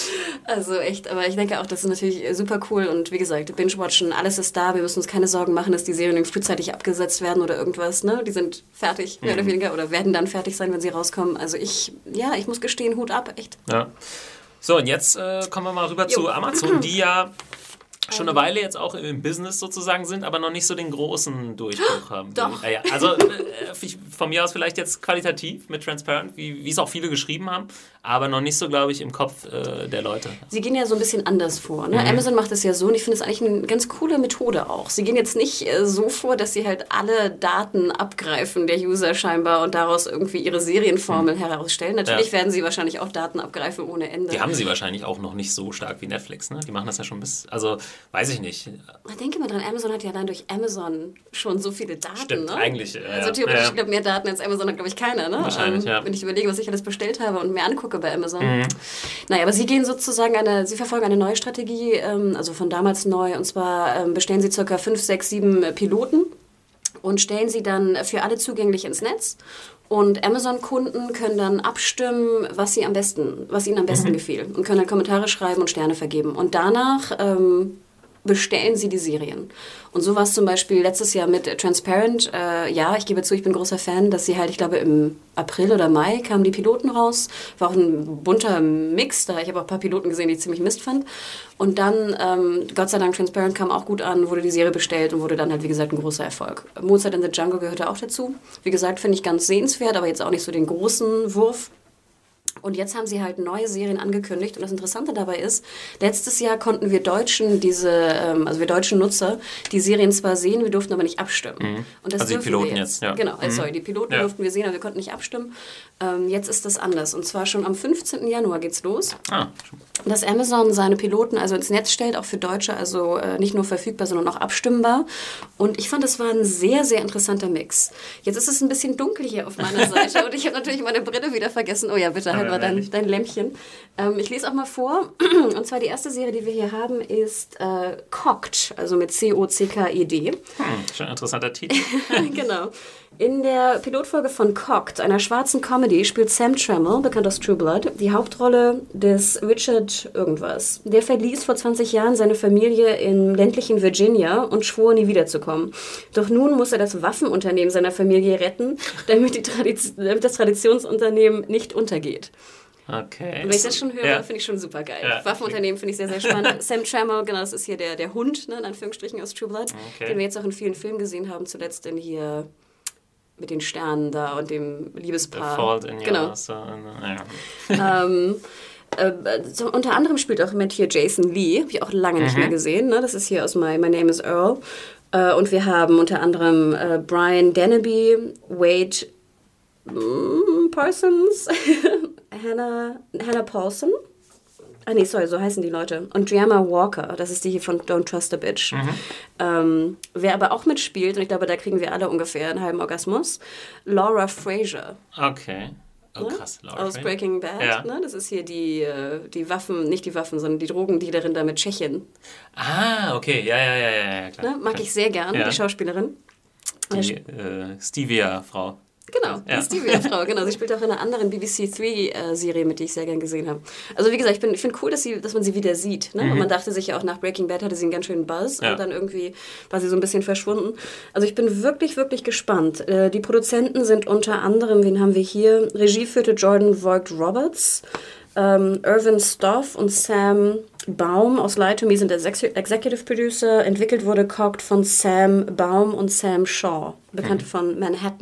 Also echt, aber ich denke auch, das ist natürlich super cool und wie gesagt, Binge-Watchen, alles ist da, wir müssen uns keine Sorgen machen, dass die Serien frühzeitig abgesetzt werden oder irgendwas, ne? Die sind fertig, mehr mhm. oder weniger, oder werden dann fertig sein, wenn sie rauskommen. Also ich, ja, ich muss gestehen, Hut ab, echt. Ja. So, und jetzt äh, kommen wir mal rüber jo. zu Amazon, die ja schon eine Weile jetzt auch im Business sozusagen sind, aber noch nicht so den großen Durchbruch haben. Doch. Ja, ja. Also äh, von mir aus vielleicht jetzt qualitativ mit Transparent, wie, wie es auch viele geschrieben haben, aber noch nicht so, glaube ich, im Kopf äh, der Leute. Sie gehen ja so ein bisschen anders vor. Ne? Mhm. Amazon macht das ja so und ich finde es eigentlich eine ganz coole Methode auch. Sie gehen jetzt nicht äh, so vor, dass sie halt alle Daten abgreifen der User scheinbar und daraus irgendwie ihre Serienformel mhm. herausstellen. Natürlich ja. werden sie wahrscheinlich auch Daten abgreifen ohne Ende. Die haben sie wahrscheinlich auch noch nicht so stark wie Netflix. Ne? Die machen das ja schon bis, also weiß ich nicht. Ich denke mal dran, Amazon hat ja dann durch Amazon schon so viele Daten. Stimmt, ne? eigentlich. Ja, also theoretisch, ja. ich glaube, mehr Daten als Amazon hat, glaube ich, keiner. Ne? Wahrscheinlich, ähm, ja. Wenn ich überlege, was ich alles bestellt habe und mir angucke bei Amazon. Mhm. Naja, aber sie gehen sozusagen eine, sie verfolgen eine neue Strategie, ähm, also von damals neu, und zwar ähm, bestellen sie ca. fünf, sechs, sieben Piloten und stellen sie dann für alle zugänglich ins Netz. Und Amazon-Kunden können dann abstimmen, was sie am besten, was ihnen am besten mhm. gefiel, und können dann Kommentare schreiben und Sterne vergeben. Und danach ähm, bestellen sie die Serien. Und so war es zum Beispiel letztes Jahr mit Transparent. Äh, ja, ich gebe zu, ich bin großer Fan, dass sie halt, ich glaube im April oder Mai kamen die Piloten raus. War auch ein bunter Mix, da ich habe auch ein paar Piloten gesehen, die ich ziemlich Mist fand. Und dann, ähm, Gott sei Dank, Transparent kam auch gut an, wurde die Serie bestellt und wurde dann halt, wie gesagt, ein großer Erfolg. Mozart in the Jungle gehörte auch dazu. Wie gesagt, finde ich ganz sehenswert, aber jetzt auch nicht so den großen Wurf. Und jetzt haben sie halt neue Serien angekündigt. Und das Interessante dabei ist, letztes Jahr konnten wir Deutschen, diese, also wir deutschen Nutzer, die Serien zwar sehen, wir durften aber nicht abstimmen. Mhm. Und das also die Piloten jetzt. jetzt, ja. Genau, mhm. sorry, die Piloten ja. durften wir sehen, aber wir konnten nicht abstimmen. Ähm, jetzt ist das anders. Und zwar schon am fünfzehnten Januar geht's los. Ah. Dass Amazon seine Piloten also ins Netz stellt, auch für Deutsche, also äh, nicht nur verfügbar, sondern auch abstimmbar. Und ich fand, das war ein sehr, sehr interessanter Mix. Jetzt ist es ein bisschen dunkel hier auf meiner Seite und ich habe natürlich meine Brille wieder vergessen. Oh ja, bitte, halt mal dein, dein Lämpchen. Ähm, ich lese auch mal vor. Und zwar die erste Serie, die wir hier haben, ist äh, Cocked, also mit C O C K E D. Hm, schon ein interessanter Titel. Genau. In der Pilotfolge von Cocked, einer schwarzen Comedy, spielt Sam Trammell, bekannt aus True Blood, die Hauptrolle des Richard irgendwas. Der verließ vor zwanzig Jahren seine Familie im ländlichen Virginia und schwor, nie wiederzukommen. Doch nun muss er das Waffenunternehmen seiner Familie retten, damit, die Tradiz- damit das Traditionsunternehmen nicht untergeht. Okay. Und wenn ich das schon höre, ja. finde ich schon super geil. Ja. Waffenunternehmen finde ich sehr, sehr spannend. Sam Trammell, genau, das ist hier der, der Hund, ne, in Anführungsstrichen, aus True Blood, okay. den wir jetzt auch in vielen Filmen gesehen haben, zuletzt in hier mit den Sternen da und dem Liebespaar. The Fault in Your genau. So, ja. ähm, äh, so, unter anderem spielt auch mit hier Jason Lee, habe ich auch lange nicht mhm. mehr gesehen. Ne? Das ist hier aus My, My Name is Earl. Äh, und wir haben unter anderem äh, Brian Dennehy, Wade mm, Parsons, Hannah, Hannah Paulson. Ah nee, sorry, so heißen die Leute. Und Driama Walker, das ist die hier von Don't Trust a Bitch. Mhm. Ähm, wer aber auch mitspielt, und ich glaube, da kriegen wir alle ungefähr einen halben Orgasmus, Laura Fraser. Okay. Oh, ne? krass. Laura Aus Fraser. Breaking Bad. Ja. Ne? Das ist hier die, die Waffen, nicht die Waffen, sondern die Drogendealerin da mit Tschechien. Ah, okay. Ja, ja, ja, ja, ja klar. Ne? Mag ich sehr gern, ja. die Schauspielerin. Die äh, Stevia-Frau. Genau, ja. die Stevia-Frau, genau. Sie spielt auch in einer anderen B B C drei-Serie mit, die ich sehr gern gesehen habe. Also wie gesagt, ich, ich finde cool, dass, sie, dass man sie wieder sieht. Ne? Mhm. Und man dachte sich ja auch, nach Breaking Bad hatte sie einen ganz schönen Buzz ja. und dann irgendwie war sie so ein bisschen verschwunden. Also ich bin wirklich, wirklich gespannt. Die Produzenten sind unter anderem, wen haben wir hier? Regie führte Jordan Vogt-Roberts. Ähm, Irvin Stoff und Sam Baum aus Lie to Me sind Executive Producer. Entwickelt wurde Cocked von Sam Baum und Sam Shaw, bekannt mhm. von Manhattan.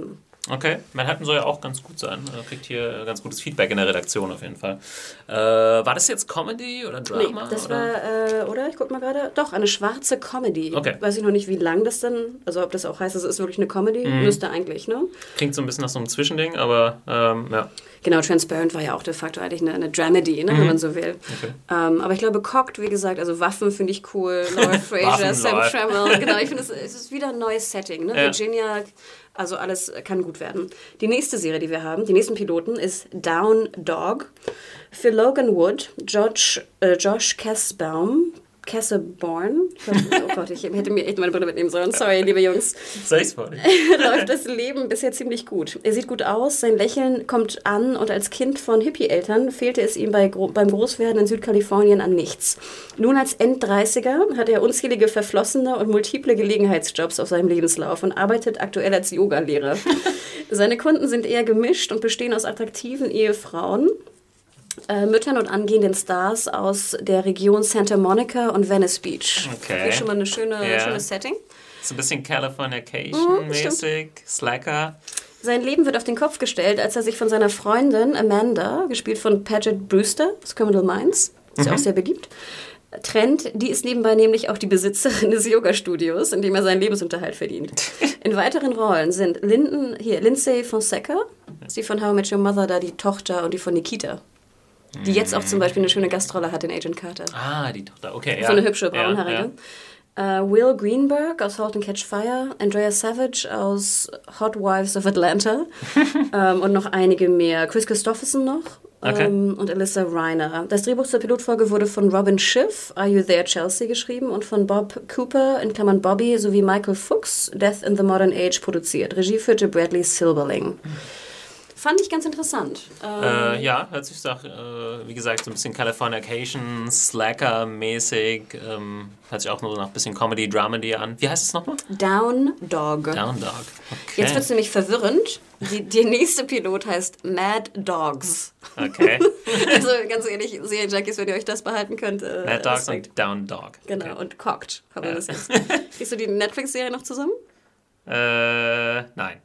Okay, Manhattan soll ja auch ganz gut sein. Er kriegt hier ganz gutes Feedback in der Redaktion auf jeden Fall. Äh, war das jetzt Comedy oder Drama? Nee, das oder? war, äh, oder? Ich guck mal gerade. Doch, eine schwarze Comedy. Okay. Weiß ich noch nicht, wie lang das dann, also ob das auch heißt, es ist wirklich eine Comedy. Mhm. Müsste eigentlich, ne? Klingt so ein bisschen nach so einem Zwischending, aber ähm, ja. Genau, Transparent war ja auch de facto eigentlich eine, eine Dramedy, ne, mhm. wenn man so will. Okay. Ähm, aber ich glaube, Cocked, wie gesagt, also Waffen finde ich cool. Laura Fraser, Sam Trammell. Genau, ich finde, es, es ist wieder ein neues Setting. Ne? Ja. Virginia, also alles kann gut werden. Die nächste Serie, die wir haben, die nächsten Piloten, ist Down Dog. Für Logan Wood, George, äh, Josh Kassebaum, Casseborn. Oh Gott, ich hätte mir echt meine Brille mitnehmen sollen. Sorry, liebe Jungs. Soll ich's vor dir? Läuft das Leben bisher ziemlich gut. Er sieht gut aus, sein Lächeln kommt an und als Kind von Hippie-Eltern fehlte es ihm bei, beim Großwerden in Südkalifornien an nichts. Nun als Enddreißiger hat er unzählige verflossene und multiple Gelegenheitsjobs auf seinem Lebenslauf und arbeitet aktuell als Yogalehrer. Seine Kunden sind eher gemischt und bestehen aus attraktiven Ehefrauen, Äh, Müttern und angehenden Stars aus der Region Santa Monica und Venice Beach. Okay. Das ist schon mal ein schöne, ja. schönes Setting. So ein bisschen Californication-mäßig, mhm, Slacker. Sein Leben wird auf den Kopf gestellt, als er sich von seiner Freundin Amanda, gespielt von Paget Brewster aus Criminal Minds, ist ja mhm. auch sehr beliebt, trennt. Die ist nebenbei nämlich auch die Besitzerin des Yoga-Studios, in dem er seinen Lebensunterhalt verdient. In weiteren Rollen sind Linden, hier, Lindsay Fonseca, die von How I Met Your Mother, da die Tochter, und die von Nikita. Die jetzt auch zum Beispiel eine schöne Gastrolle hat in Agent Carter. Ah, die Tochter, okay. Ja. So eine hübsche Braunhaarige. Ja, ja. uh, Will Greenberg aus Halt and Catch Fire, Andrea Savage aus Hot Wives of Atlanta ähm, und noch einige mehr. Chris Christopherson noch okay. ähm, und Alyssa Reiner. Das Drehbuch zur Pilotfolge wurde von Robin Schiff, Are You There, Chelsea, geschrieben und von Bob Cooper, in Klammern Bobby, sowie Michael Fuchs, Death in the Modern Age, produziert. Regie führte Bradley Silberling. Fand ich ganz interessant. Ähm, äh, ja, hört sich doch, äh, wie gesagt, so ein bisschen Californication, Slacker-mäßig. Ähm, hört sich auch nur nach ein bisschen Comedy-Dramedy an. Wie heißt es nochmal? Down Dog. Down Dog. Okay. Jetzt wird es nämlich verwirrend. Die, der nächste Pilot heißt Mad Dogs. Okay. Also ganz ehrlich, Serienjunkies, wenn ihr euch das behalten könnt. Äh, Mad Dogs und Down Dog. Genau, okay. und Cocked haben wir ja. das jetzt. Siehst du die Netflix-Serie noch zusammen? Äh, nein.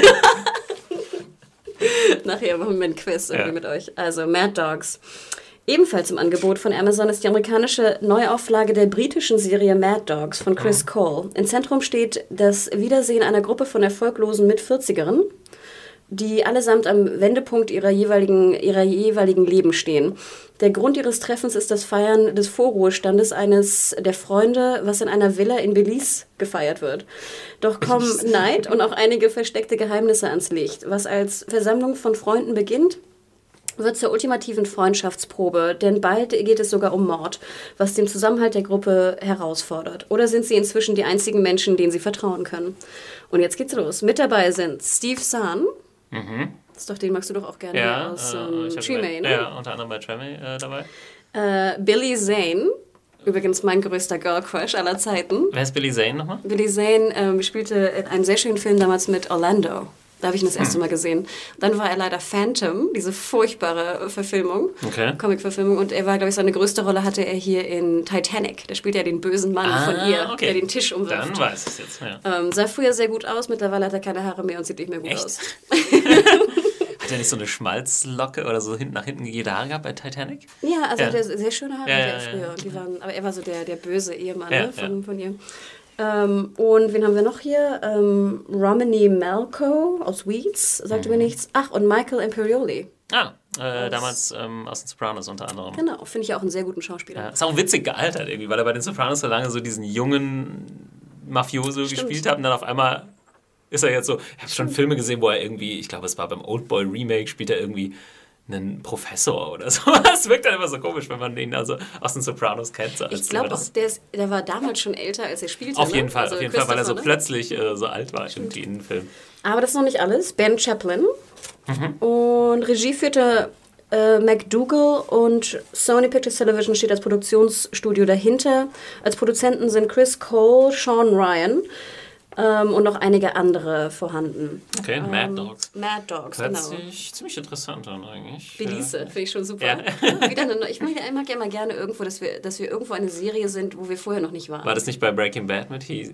Nachher machen wir ein Quiz irgendwie ja. mit euch. Also Mad Dogs. Ebenfalls im Angebot von Amazon ist die amerikanische Neuauflage der britischen Serie Mad Dogs von Chris oh. Cole. Im Zentrum steht das Wiedersehen einer Gruppe von erfolglosen Mitvierzigern, die allesamt am Wendepunkt ihrer jeweiligen, ihrer jeweiligen Leben stehen. Der Grund ihres Treffens ist das Feiern des Vorruhestandes eines der Freunde, was in einer Villa in Belize gefeiert wird. Doch kommen Neid und auch einige versteckte Geheimnisse ans Licht. Was als Versammlung von Freunden beginnt, wird zur ultimativen Freundschaftsprobe, denn bald geht es sogar um Mord, was den Zusammenhalt der Gruppe herausfordert. Oder sind sie inzwischen die einzigen Menschen, denen sie vertrauen können? Und jetzt geht's los. Mit dabei sind Steve Zahn. Mhm. Das ist doch, den magst du doch auch gerne ja, aus äh, ähm, Tremay, ne? Ja, unter anderem bei Tremay äh, dabei. Äh, Billy Zane, übrigens mein größter Girl-Crush aller Zeiten. Wer ist Billy Zane nochmal? Billy Zane ähm, spielte in einem sehr schönen Film damals mit Orlando. Da habe ich ihn das erste Mal gesehen. Dann war er leider Phantom, diese furchtbare Verfilmung, okay. Comic-Verfilmung. Und er war, glaube ich, seine größte Rolle hatte er hier in Titanic. Da spielt er den bösen Mann ah, von ihr, okay. der den Tisch umwirft. Dann weiß ich es jetzt, ja. Ähm, sah früher sehr gut aus, mittlerweile hat er keine Haare mehr und sieht nicht mehr gut Echt? aus. Hat er nicht so eine Schmalzlocke oder so hinten nach hinten gegete Haare gehabt bei Titanic? Ja, also ja. hat er sehr schöne Haare ja, hatte ja, er früher. ja. Und die waren, aber er war so der, der böse Ehemann ja, ne, von, ja. von ihr. Ähm, und wen haben wir noch hier? Ähm, Romany Malco aus Weeds, sagte mhm. mir nichts. Ach, und Michael Imperioli. Ah, äh, damals ähm, aus den Sopranos unter anderem. Genau, finde ich auch einen sehr guten Schauspieler. Ja, ist auch witzig gealtert irgendwie, weil er bei den Sopranos so lange so diesen jungen Mafioso Stimmt. gespielt hat und dann auf einmal ist er jetzt so, ich habe schon Filme gesehen, wo er irgendwie, ich glaube es war beim Oldboy Remake, spielt er irgendwie einen Professor oder so. Das wirkt dann immer so komisch, wenn man ihn also aus den Sopranos kennt. So ich glaube auch, der, ist, der war damals schon älter, als er spielte. Auf jeden ne? Fall, also auf jeden Fall, weil er so ne? plötzlich äh, so alt war im Film. Aber das ist noch nicht alles. Ben Chaplin. Mhm. Und Regie führte äh, McDougall und Sony Pictures Television steht als Produktionsstudio dahinter. Als Produzenten sind Chris Cole, Sean Ryan ähm, und noch einige andere vorhanden. Okay, ähm, Mad Dogs. Mad Dogs, Hört genau. sich ziemlich interessant an eigentlich. Belize, ja. finde ich schon super. Ja. Wieder eine, ich mag ja immer, immer gerne irgendwo, dass wir, dass wir irgendwo eine Serie sind, wo wir vorher noch nicht waren. War das nicht bei Breaking Bad mit Heath,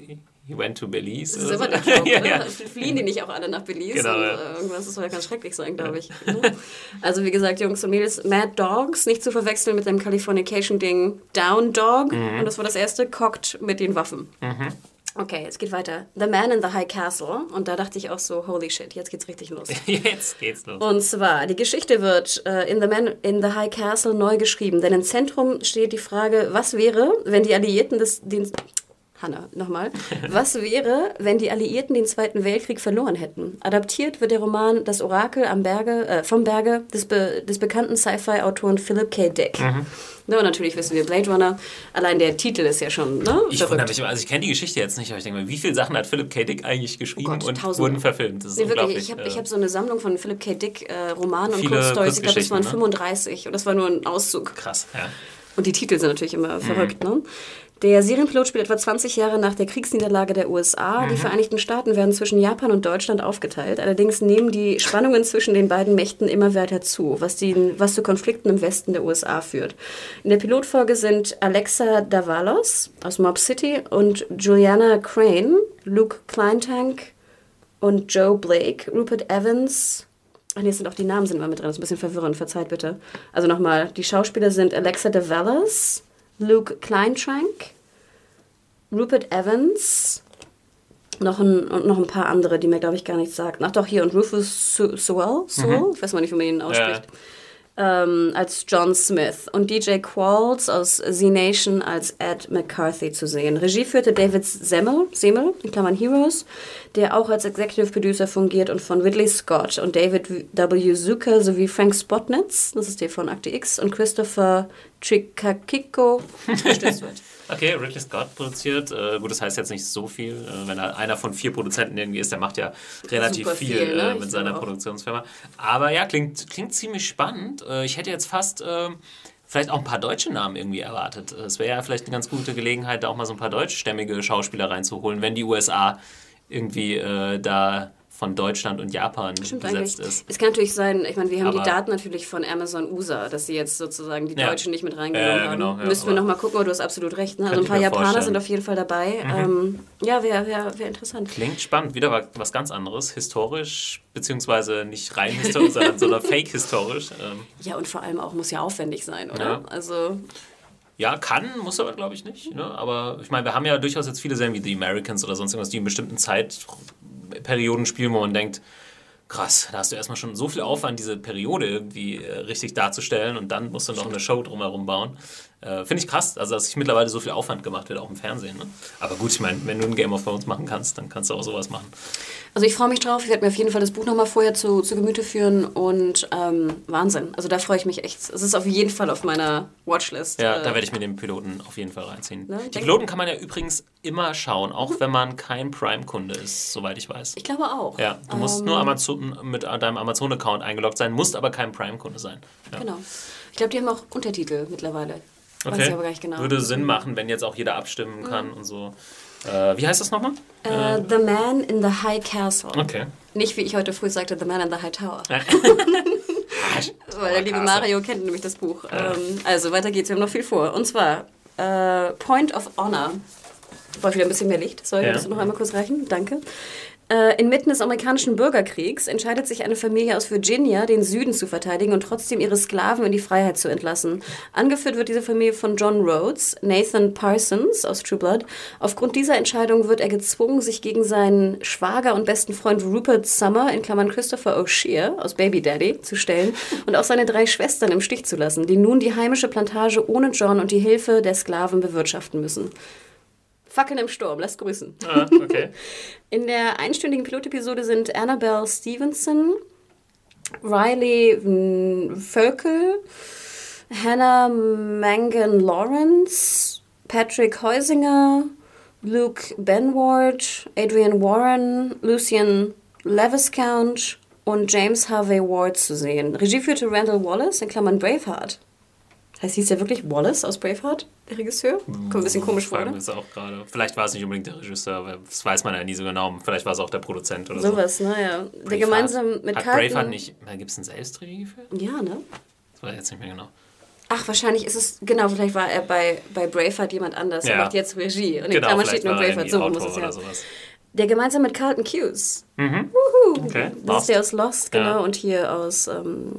he went to Belize. Das ist immer der Joke, ja, oder? ja. Fliehen die nicht auch alle nach Belize? Genau, und, ja. äh, irgendwas, das soll ja ganz schrecklich sein, glaube ich. Ne? Also wie gesagt, Jungs und Mädels, Mad Dogs, nicht zu verwechseln mit dem Californication-Ding Down Dog. Mhm. Und das war das erste, Cocked mit den Waffen. Mhm. Okay, es geht weiter. The Man in the High Castle. Und da dachte ich auch so, holy shit, jetzt geht's richtig los. Jetzt geht's los. Und zwar, die Geschichte wird äh, in The Man in the High Castle neu geschrieben. Denn im Zentrum steht die Frage, was wäre, wenn die Alliierten des... Den, Hanna, nochmal. Was wäre, wenn die Alliierten den Zweiten Weltkrieg verloren hätten? Adaptiert wird der Roman Das Orakel am Berge, äh, vom Berge des, be, des bekannten Sci-Fi-Autoren Philip K. Dick. Mhm. Ne, und natürlich wissen wir Blade Runner. Allein der Titel ist ja schon ne, ich wundere mich, also ich kenne die Geschichte jetzt nicht, aber ich denke mal, wie viele Sachen hat Philip K. Dick eigentlich geschrieben oh Gott, und tausende. Wurden verfilmt? Das ist nee, unglaublich. Wirklich, ich habe äh, hab so eine Sammlung von Philip K. Dick äh, Romanen und Kurzstories. Ich glaube, das waren ne? fünfunddreißig und das war nur ein Auszug. Krass, ja. Und die Titel sind natürlich immer mhm. verrückt, ne? Der Serienpilot spielt etwa zwanzig Jahre nach der Kriegsniederlage der U S A. Mhm. Die Vereinigten Staaten werden zwischen Japan und Deutschland aufgeteilt. Allerdings nehmen die Spannungen zwischen den beiden Mächten immer weiter zu, was, die, was zu Konflikten im Westen der U S A führt. In der Pilotfolge sind Alexa Davalos aus Mob City und Juliana Crane, Luke Kleintank und Joe Blake, Rupert Evans... Ach nee, sind auch die Namen sind immer mit drin. Das ist ein bisschen verwirrend, verzeiht bitte. Also nochmal, die Schauspieler sind Alexa Davalos, Luke Kleintank, Rupert Evans, noch ein, und noch ein paar andere, die mir, glaube ich, gar nichts sagen. Ach doch, hier, und Rufus Sewell, Sewell? Mhm. Ich weiß mal nicht, wie man ihn ausspricht. Ja. Ähm, als John Smith und D J Qualls aus Z-Nation als Ed McCarthy zu sehen. Regie führte David Semmel, Semmel, in Klammern Heroes, der auch als Executive Producer fungiert und von Ridley Scott und David W. Zucker sowie Frank Spotnitz, das ist der von Akte X, und Christopher Chikakiko unterstützt wird. Okay, Ridley Scott produziert. Äh, gut, das heißt jetzt nicht so viel. Äh, wenn er einer von vier Produzenten irgendwie ist, der macht ja relativ Super viel, viel ne? äh, mit seiner auch. Produktionsfirma. Aber ja, klingt, klingt ziemlich spannend. Äh, ich hätte jetzt fast äh, vielleicht auch ein paar deutsche Namen irgendwie erwartet. Es wäre ja vielleicht eine ganz gute Gelegenheit, da auch mal so ein paar deutschstämmige Schauspieler reinzuholen, wenn die U S A irgendwie äh, da von Deutschland und Japan Stimmt besetzt eigentlich. ist. Es kann natürlich sein, ich meine, wir haben aber die Daten natürlich von Amazon U S A, dass sie jetzt sozusagen die ja. Deutschen nicht mit reingenommen äh, genau, haben. ja, Müssen wir nochmal gucken, aber du hast absolut recht. Ne? Also ein paar Japaner vorstellen. Sind auf jeden Fall dabei. Mhm. Ähm, ja, wäre wär, wär interessant. Klingt spannend. Wieder was ganz anderes. Historisch, beziehungsweise nicht rein historisch, sondern, sondern fake-historisch. Ähm. Ja, und vor allem auch muss ja aufwendig sein, oder? Ja. Also... Ja, kann, muss aber, glaube ich, nicht. Ne? Aber ich meine, wir haben ja durchaus jetzt viele Serien wie The Americans oder sonst irgendwas, die in bestimmten Zeitperioden spielen, wo man denkt, krass, da hast du erstmal schon so viel Aufwand, diese Periode irgendwie äh, richtig darzustellen und dann musst du noch eine Show drumherum bauen. Äh, Finde ich krass, also dass sich mittlerweile so viel Aufwand gemacht wird, auch im Fernsehen. Ne? Aber gut, ich meine, wenn du ein Game of Thrones machen kannst, dann kannst du auch sowas machen. Also ich freue mich drauf, ich werde mir auf jeden Fall das Buch nochmal vorher zu, zu Gemüte führen und ähm, Wahnsinn, also da freue ich mich echt. Es ist auf jeden Fall auf meiner Watchlist. Ja, äh, da werde ich mir den Piloten auf jeden Fall reinziehen. Ne, die Piloten kann man ja übrigens immer schauen, auch mhm. wenn man kein Prime-Kunde ist, soweit ich weiß. Ich glaube auch. Ja, du musst ähm, nur Amazon, mit deinem Amazon-Account eingeloggt sein, musst aber kein Prime-Kunde sein. Ja. Genau. Ich glaube, die haben auch Untertitel mittlerweile. Okay. Weiß ich aber gar nicht genau. Würde Sinn machen, wenn jetzt auch jeder abstimmen kann mhm. und so. Äh, wie heißt das nochmal? Uh, äh, The Man in the High Castle. Okay. Nicht, wie ich heute früh sagte, The Man in the High Tower. Weil der liebe Mario kennt nämlich das Buch. Ja. Ähm, also, weiter geht's. Wir haben noch viel vor. Und zwar äh, Point of Honor. Ich brauche wieder ein bisschen mehr Licht. Soll ja. das noch einmal kurz reichen? Danke. Inmitten des amerikanischen Bürgerkriegs entscheidet sich eine Familie aus Virginia, den Süden zu verteidigen und trotzdem ihre Sklaven in die Freiheit zu entlassen. Angeführt wird diese Familie von John Rhodes, Nathan Parsons aus True Blood. Aufgrund dieser Entscheidung wird er gezwungen, sich gegen seinen Schwager und besten Freund Rupert Summer, in Klammern Christopher O'Shea aus Baby Daddy, zu stellen und auch seine drei Schwestern im Stich zu lassen, die nun die heimische Plantage ohne John und die Hilfe der Sklaven bewirtschaften müssen. Fackeln im Sturm, lasst grüßen. Ah, okay. In der einstündigen Pilotepisode sind Annabelle Stevenson, Riley Völkel, Hannah Mangan Lawrence, Patrick Heusinger, Luke Benward, Adrian Warren, Lucian Leviscount und James Harvey Ward zu sehen. Regie führte Randall Wallace, in Klammern Braveheart. Heißt, hieß der wirklich Wallace aus Braveheart, der Regisseur? Kommt ein bisschen komisch vor, oder? Ist auch gerade. Vielleicht war es nicht unbedingt der Regisseur, weil das weiß man ja nie so genau. Vielleicht war es auch der Produzent oder so. Sowas, naja. Der gemeinsam mit Hat Carlton... Braveheart nicht... Gibt es ein Selbstregie für? Ja, ne? Das weiß ich jetzt nicht mehr genau. Ach, wahrscheinlich ist es, genau, vielleicht war er bei, bei Braveheart jemand anders. Ja. Er macht jetzt Regie. Und in Genau, Klammern vielleicht steht nur war er Braveheart. irgendwie So Autor muss es ja. oder sowas. Der gemeinsam mit Carlton Cuse. Mhm. Wuhu. Okay. Das Lost. ist der aus Lost, genau. Ja. Und hier aus, ähm,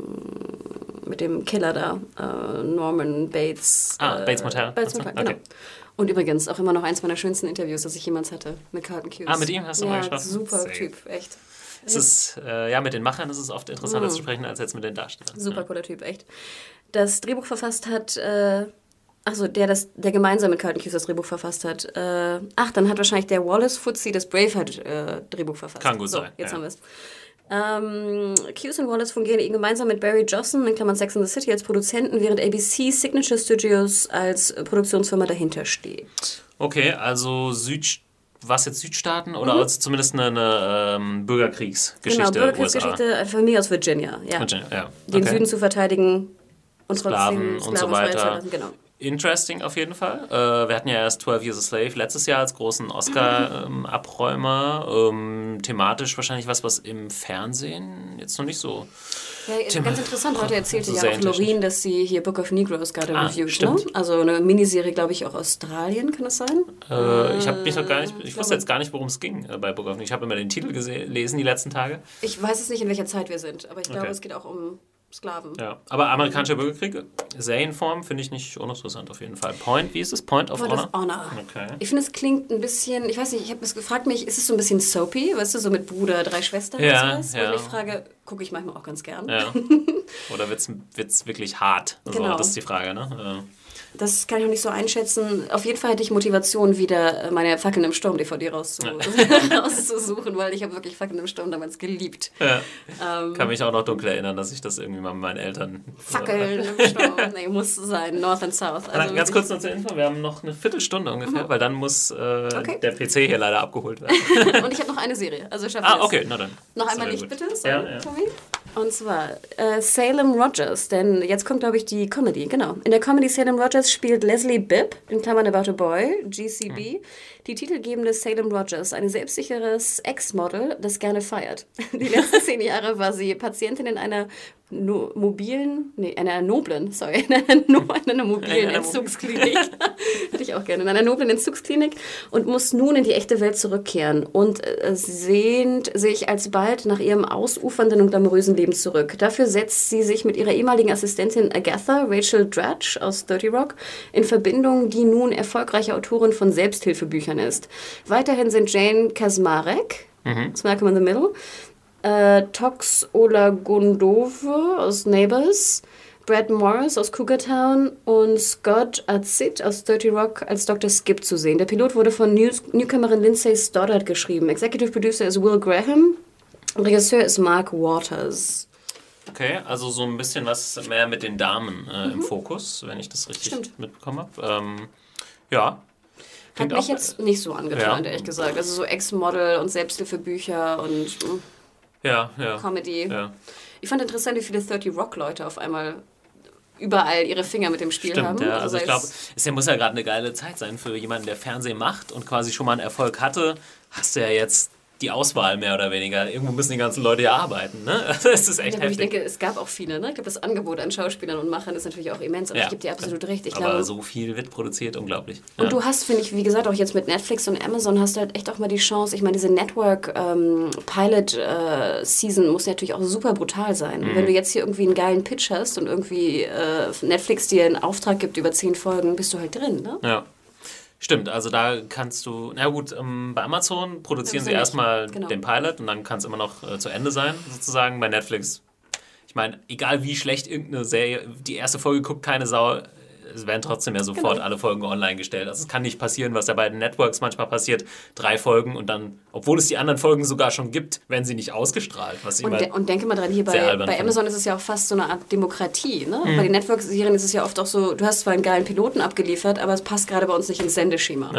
mit dem Killer da, äh, Norman Bates. Ah, äh, Bates Motel. Bates Achso, Motel, genau. okay. Und übrigens auch immer noch eins meiner schönsten Interviews, das ich jemals hatte, mit Carlton Cuse. Ah, mit ihm hast du mal ja, gesprochen? super Sehr Typ, echt. Es ist, äh, ja, mit den Machern ist es oft interessanter Mhm. zu sprechen, als jetzt mit den Darstellern. Super cooler Typ, echt. Das Drehbuch verfasst hat, äh, achso, der, das, der gemeinsam mit Carlton Cuse das Drehbuch verfasst hat. Äh, ach, dann hat wahrscheinlich der Wallace Fuzzy das Braveheart äh, Drehbuch verfasst. Kann gut so, sein, jetzt ja. haben wir es. Ähm, Cuse und Wallace fungieren eben gemeinsam mit Barry Johnson, in Klammern Sex and the City, als Produzenten, während A B C Signature Studios als Produktionsfirma dahinter steht. Okay, also Süd, was jetzt Südstaaten oder Mhm. also zumindest eine, eine ähm, Bürgerkriegsgeschichte Genau, Bürgerkriegsgeschichte, eine Familie aus Virginia, ja. Virginia, ja. Den Okay. Süden zu verteidigen und Sklaven trotzdem und so Sklaven frei zu weiter. lassen, genau. Interesting auf jeden Fall. Äh, wir hatten ja erst twelve Years a Slave letztes Jahr als großen Oscar-Abräumer. Ähm, thematisch wahrscheinlich was, was im Fernsehen jetzt noch nicht so... Ja, Thema- ganz interessant. Heute erzählte so ja sehr auch Loreen, dass sie hier Book of Negroes gerade Ah, reviewt. Ne? stimmt. Also eine Miniserie, glaube ich, auch Australien, kann das sein? Äh, ich habe mich noch gar nicht, ich ich wusste glaube- jetzt gar nicht, worum es ging äh, bei Book of News. Ich habe immer den Titel gese- gelesen die letzten Tage. Ich weiß jetzt nicht, in welcher Zeit wir sind, aber ich glaube, Okay. es geht auch um Sklaven. Ja. Aber amerikanischer Bürgerkrieg, Serienform finde ich nicht uninteressant auf jeden Fall. Point, wie ist es? Point of Point Honor? of Honor. Okay. Ich finde, es klingt ein bisschen, ich weiß nicht, ich habe es gefragt mich, ist es so ein bisschen soapy, weißt du, so mit Bruder, drei Schwestern Ja, und sowas? ja. Und ich frage, gucke ich manchmal auch ganz gern. Ja. Oder wird es wirklich hart? Also, Genau. Das ist die Frage, ne? Das kann ich auch nicht so einschätzen. Auf jeden Fall hätte ich Motivation, wieder meine Fackeln im Sturm D V D rauszu rauszusuchen, weil ich habe wirklich Fackeln im Sturm damals geliebt. Ja. Ähm, Kann mich auch noch dunkel erinnern, dass ich das irgendwie mal mit meinen Eltern... Fackeln im Sturm. Nee, muss sein. North and South. Also Also ganz wirklich- kurz noch zur Info, wir haben noch eine Viertelstunde ungefähr, weil dann muss äh, Okay. der P C hier leider abgeholt werden. Und ich habe noch eine Serie. Also schaffen Ah, wir es. okay, na dann. Noch Ist einmal ja Licht, gut. bitte. Sorry, Ja, ja. Tommy. Und zwar äh, Salem Rogers, denn jetzt kommt, glaube ich, die Comedy, genau. In der Comedy Salem Rogers spielt Leslie Bibb, in Klammern About a Boy, G C B, Hm. die titelgebende Salem Rogers, ein selbstsicheres Ex-Model, das gerne feiert. Die letzten zehn Jahre war sie Patientin in einer no mobilen, nee, einer noblen, sorry, in einer, no in einer mobilen In einer Entzugsklinik. Hätte ich auch gerne, in einer noblen Entzugsklinik und muss nun in die echte Welt zurückkehren und äh, sehnt sich alsbald nach ihrem ausufernden und glamourösen Leben zurück. Dafür setzt sie sich mit ihrer ehemaligen Assistentin Agatha, Rachel Dratch aus thirty Rock, in Verbindung, die nun erfolgreiche Autorin von Selbsthilfebüchern ist. Weiterhin sind Jane Kasmarek, das Malcolm in the Middle, äh, Tox Olagundove aus Neighbours, Brad Morris aus Cougar Town und Scott Azit aus thirty Rock als Doktor Skip zu sehen. Der Pilot wurde von News Newcomerin Lindsay Stoddard geschrieben. Executive Producer ist Will Graham. Regisseur ist Mark Waters. Okay, also so ein bisschen was mehr mit den Damen äh, im Fokus, wenn ich das richtig Stimmt. mitbekommen habe. Ähm, ja. Hat Klingt mich auch- jetzt nicht so angetan, Ja. ehrlich gesagt. Also so Ex-Model und Selbsthilfebücher und mm, Ja, ja. Comedy. ja. Ich fand interessant, wie viele thirty Rock-Leute auf einmal überall ihre Finger mit dem Spiel Stimmt, haben. ja. Also ich sei glaube, es- es ja- muss ja gerade eine geile Zeit sein für jemanden, der Fernsehen macht und quasi schon mal einen Erfolg hatte. Hast du ja jetzt die Auswahl mehr oder weniger. Irgendwo müssen die ganzen Leute ja arbeiten, ne? Das ist echt Ja, aber ich heftig. denke, es gab auch viele. Ne? Ich glaube, das Angebot an Schauspielern und Machern ist natürlich auch immens. Aber Ja. ich gebe dir absolut recht. Ich Aber glaube, so viel wird produziert, unglaublich. und ja. du hast, finde ich, wie gesagt, auch jetzt mit Netflix und Amazon hast du halt echt auch mal die Chance. Ich meine, diese Network-Pilot-Season muss natürlich auch super brutal sein. Mhm. Und wenn du jetzt hier irgendwie einen geilen Pitch hast und irgendwie äh, Netflix dir einen Auftrag gibt über zehn Folgen, bist du halt drin, ne? Ja. Stimmt, also da kannst du, na gut, ähm, bei Amazon produzieren Ja, sie so erstmal nicht. Genau. den Pilot und dann kann es immer noch äh, zu Ende sein, sozusagen. Bei Netflix, ich meine, egal wie schlecht irgendeine Serie, die erste Folge guckt keine Sau, es werden trotzdem ja sofort Genau. alle Folgen online gestellt. Also es kann nicht passieren, was ja bei den Networks manchmal passiert, drei Folgen und dann, obwohl es die anderen Folgen sogar schon gibt, werden sie nicht ausgestrahlt. Was ich Und, mal, de und denke mal dran, hier sehr bei, albern bei finde. Amazon ist es ja auch fast so eine Art Demokratie. Ne? Bei den Network-Serien ist es ja oft auch so, du hast zwar einen geilen Piloten abgeliefert, aber es passt gerade bei uns nicht ins Sendeschema. ja.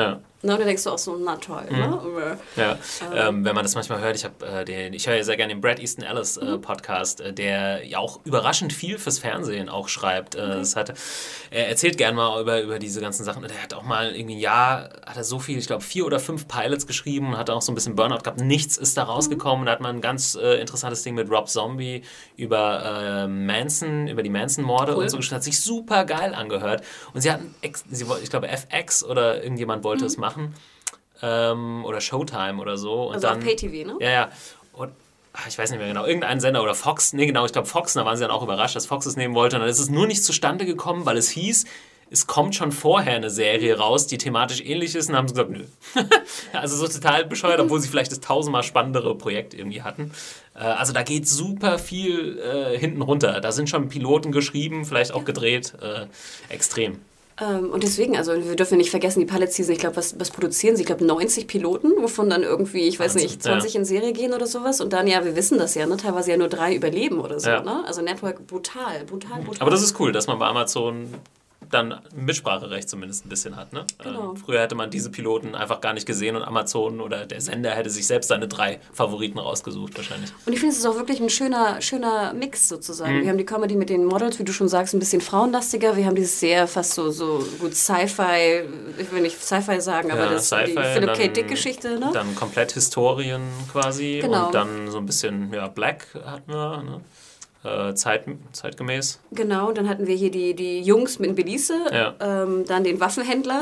Na, da denkst du auch so, na toll. Mhm. Ne? Ja, ähm, wenn man das manchmal hört, ich habe äh, den, ich höre ja sehr gerne den Brad Easton Ellis äh, Podcast, äh, der ja auch überraschend viel fürs Fernsehen auch schreibt. Äh, okay. das hat, er erzählt gerne mal über, über diese ganzen Sachen. Er hat auch mal irgendwie ein Jahr, hat er so viel, ich glaube vier oder fünf Pilots geschrieben und hat auch so ein bisschen Burnout gehabt. Nichts ist da rausgekommen. Mhm. Da hat man ein ganz äh, interessantes Ding mit Rob Zombie über äh, Manson, über die Manson-Morde cool. und so geschrieben. Hat sich super geil angehört. Und sie hatten, sie, ich glaube F X oder irgendjemand wollte mhm. es machen. Ähm, oder Showtime oder so. Und also dann, auf Pay-T V, ne? Ja, ja. Und ach, ich weiß nicht mehr genau, irgendein Sender oder Fox, nee genau, ich glaube Fox, da waren sie dann auch überrascht, dass Fox es nehmen wollte. Und dann ist es nur nicht zustande gekommen, weil es hieß, es kommt schon vorher eine Serie raus, die thematisch ähnlich ist. Und dann haben sie gesagt, nö. Also so total bescheuert, obwohl sie vielleicht das tausendmal spannendere Projekt irgendwie hatten. Äh, also da geht super viel äh, hinten runter. Da sind schon Piloten geschrieben, vielleicht auch ja. gedreht. Äh, extrem. Ähm, und deswegen, also wir dürfen nicht vergessen, die Pilot Season, ich glaube, was, was produzieren sie? Ich glaube, neunzig Piloten, wovon dann irgendwie, ich weiß nicht, zwanzig ja. in Serie gehen oder sowas. Und dann, ja, wir wissen das ja, ne? Teilweise ja nur drei überleben oder so. Ja. Ne? Also Network, brutal, brutal, brutal. Aber das ist cool, dass man bei Amazon dann Mitspracherecht zumindest ein bisschen hat. Ne? Genau. Ähm, früher hätte man diese Piloten einfach gar nicht gesehen und Amazon oder der Sender hätte sich selbst seine drei Favoriten rausgesucht wahrscheinlich. Und ich finde, es ist auch wirklich ein schöner, schöner Mix sozusagen. Mhm. Wir haben die Comedy mit den Models, wie du schon sagst, ein bisschen frauenlastiger. Wir haben dieses sehr fast so, so gut Sci-Fi, ich will nicht Sci-Fi sagen, aber ja, das ist die Philip K. Dick-Geschichte. Ne? Dann komplett Historien quasi genau. und dann so ein bisschen ja, Black hatten wir, ne? Äh, Zeit, zeitgemäß. Genau, dann hatten wir hier die, die Jungs mit Belize, ja. ähm, dann den Waffenhändler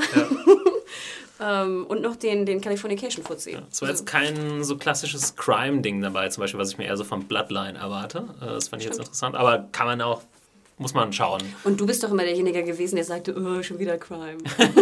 ja. ähm, und noch den, den Californication-Fuzzi. Ja. Es war jetzt kein so klassisches Crime-Ding dabei, zum Beispiel, was ich mir eher so von Bloodline erwarte. Äh, das fand ich Stimmt. jetzt interessant, aber kann man auch, muss man schauen. Und du bist doch immer derjenige gewesen, der sagte, oh, schon wieder Crime.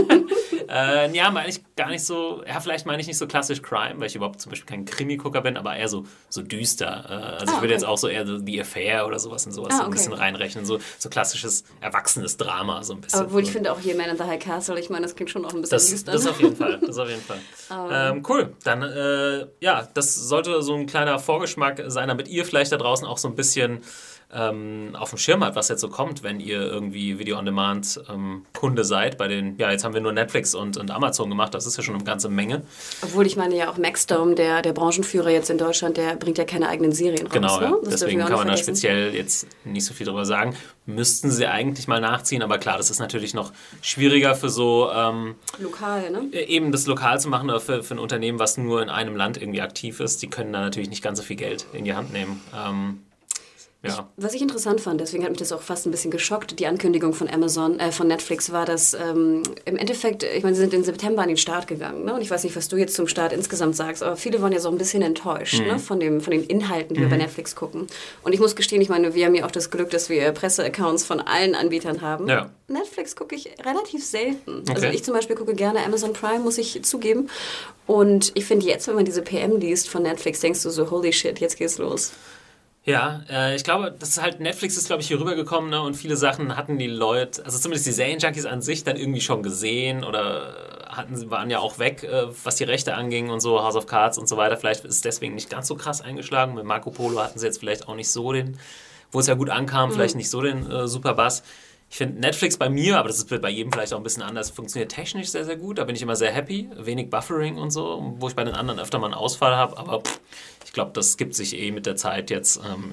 äh, ja, meine ich gar nicht so, ja, vielleicht meine ich nicht so klassisch Crime, weil ich überhaupt zum Beispiel kein Krimi-Gucker bin, aber eher so, so düster. Äh, also ah, ich würde okay. jetzt auch so eher so The Affair oder sowas und sowas ah, okay. so ein bisschen reinrechnen. So, so klassisches, erwachsenes Drama so ein bisschen. Obwohl ich finde auch hier Man in the High Castle, ich meine, das klingt schon auch ein bisschen das, düster. Das auf jeden Fall, das auf jeden Fall. um. ähm, cool, dann, äh, ja, das sollte so ein kleiner Vorgeschmack sein, damit ihr vielleicht da draußen auch so ein bisschen Ähm, auf dem Schirm hat, was jetzt so kommt, wenn ihr irgendwie Video-on-Demand-Kunde ähm, seid. Bei den, ja, jetzt haben wir nur Netflix und, und Amazon gemacht, das ist ja schon eine ganze Menge. Obwohl ich meine ja auch Maxdome, der, der Branchenführer jetzt in Deutschland, der bringt ja keine eigenen Serien raus. Genau, ja. Ne? Deswegen kann man da speziell jetzt nicht so viel drüber sagen. Müssten sie eigentlich mal nachziehen, aber klar, das ist natürlich noch schwieriger für so ähm, lokal, ne? Eben das lokal zu machen oder für, für ein Unternehmen, was nur in einem Land irgendwie aktiv ist. Die können da natürlich nicht ganz so viel Geld in die Hand nehmen. Ähm, Ja. Ich, was ich interessant fand, deswegen hat mich das auch fast ein bisschen geschockt, die Ankündigung von Amazon, äh, von Netflix war, dass ähm, im Endeffekt, ich meine, sie sind im September an den Start gegangen, ne? Und ich weiß nicht, was du jetzt zum Start insgesamt sagst, aber viele waren ja so ein bisschen enttäuscht, mhm. ne? von, dem, von den Inhalten, die mhm. wir bei Netflix gucken. Und ich muss gestehen, ich meine, wir haben ja auch das Glück, dass wir Presseaccounts von allen Anbietern haben. Ja. Netflix gucke ich relativ selten. Okay. Also ich zum Beispiel gucke gerne Amazon Prime, muss ich zugeben. Und ich finde jetzt, wenn man diese P M liest von Netflix, denkst du so, holy shit, jetzt geht's los. Ja, äh, ich glaube, das ist halt, Netflix ist, glaube ich, hier rübergekommen, ne? Und viele Sachen hatten die Leute, also zumindest die Serienjunkies an sich, dann irgendwie schon gesehen oder hatten, waren ja auch weg, äh, was die Rechte anging und so, House of Cards und so weiter. Vielleicht ist es deswegen nicht ganz so krass eingeschlagen. Mit Marco Polo hatten sie jetzt vielleicht auch nicht so den, wo es ja gut ankam, mhm. vielleicht nicht so den äh, super Bass. Ich finde Netflix bei mir, aber das wird bei jedem vielleicht auch ein bisschen anders, funktioniert technisch sehr, sehr gut. Da bin ich immer sehr happy. Wenig Buffering und so, wo ich bei den anderen öfter mal einen Ausfall habe. Aber pff, ich glaube, das gibt sich eh mit der Zeit jetzt. Ähm,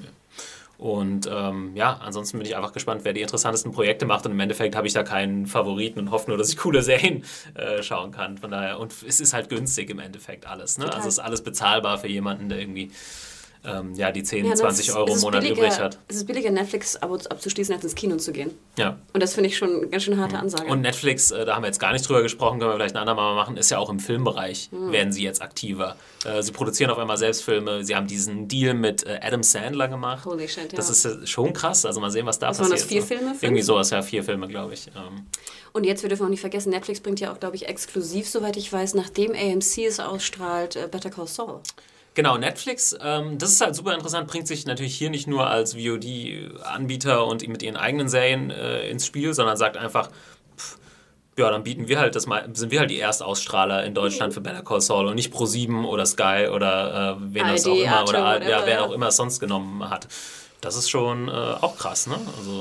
und ähm, ja, ansonsten bin ich einfach gespannt, wer die interessantesten Projekte macht. Und im Endeffekt habe ich da keinen Favoriten und hoffe nur, dass ich coole Serien äh, schauen kann. Von daher, und es ist halt günstig im Endeffekt alles. Ne? Also es ist alles bezahlbar für jemanden, der irgendwie Ähm, ja, die zehn, ja, zwanzig Euro im Monat übrig hat. Es ist billiger, Netflix-Abos abzuschließen, als ins Kino zu gehen. Ja. Und das finde ich schon eine ganz schön harte Ansage. Und Netflix, äh, da haben wir jetzt gar nicht drüber gesprochen, können wir vielleicht ein andermal machen, ist ja auch im Filmbereich, mhm. werden sie jetzt aktiver. Äh, sie produzieren auf einmal selbst Filme, sie haben diesen Deal mit äh, Adam Sandler gemacht. Holy shit, ja. Das ist äh, schon krass, also mal sehen, was da was passiert. Waren das vier Filme? Fünf? Irgendwie sowas, ja, vier Filme, glaube ich. Ähm. Und jetzt, wir dürfen auch nicht vergessen, Netflix bringt ja auch, glaube ich, exklusiv, soweit ich weiß, nachdem A M C es ausstrahlt, äh, Better Call Saul. Genau, Netflix, ähm, das ist halt super interessant, bringt sich natürlich hier nicht nur als V O D-Anbieter und mit ihren eigenen Serien äh, ins Spiel, sondern sagt einfach, pff, ja, dann bieten wir halt das mal, sind wir halt die Erstausstrahler in Deutschland für Better Call Saul und nicht ProSieben oder Sky oder äh, wen das auch immer oder ja, wer auch immer es sonst genommen hat. Das ist schon äh, auch krass, ne? Also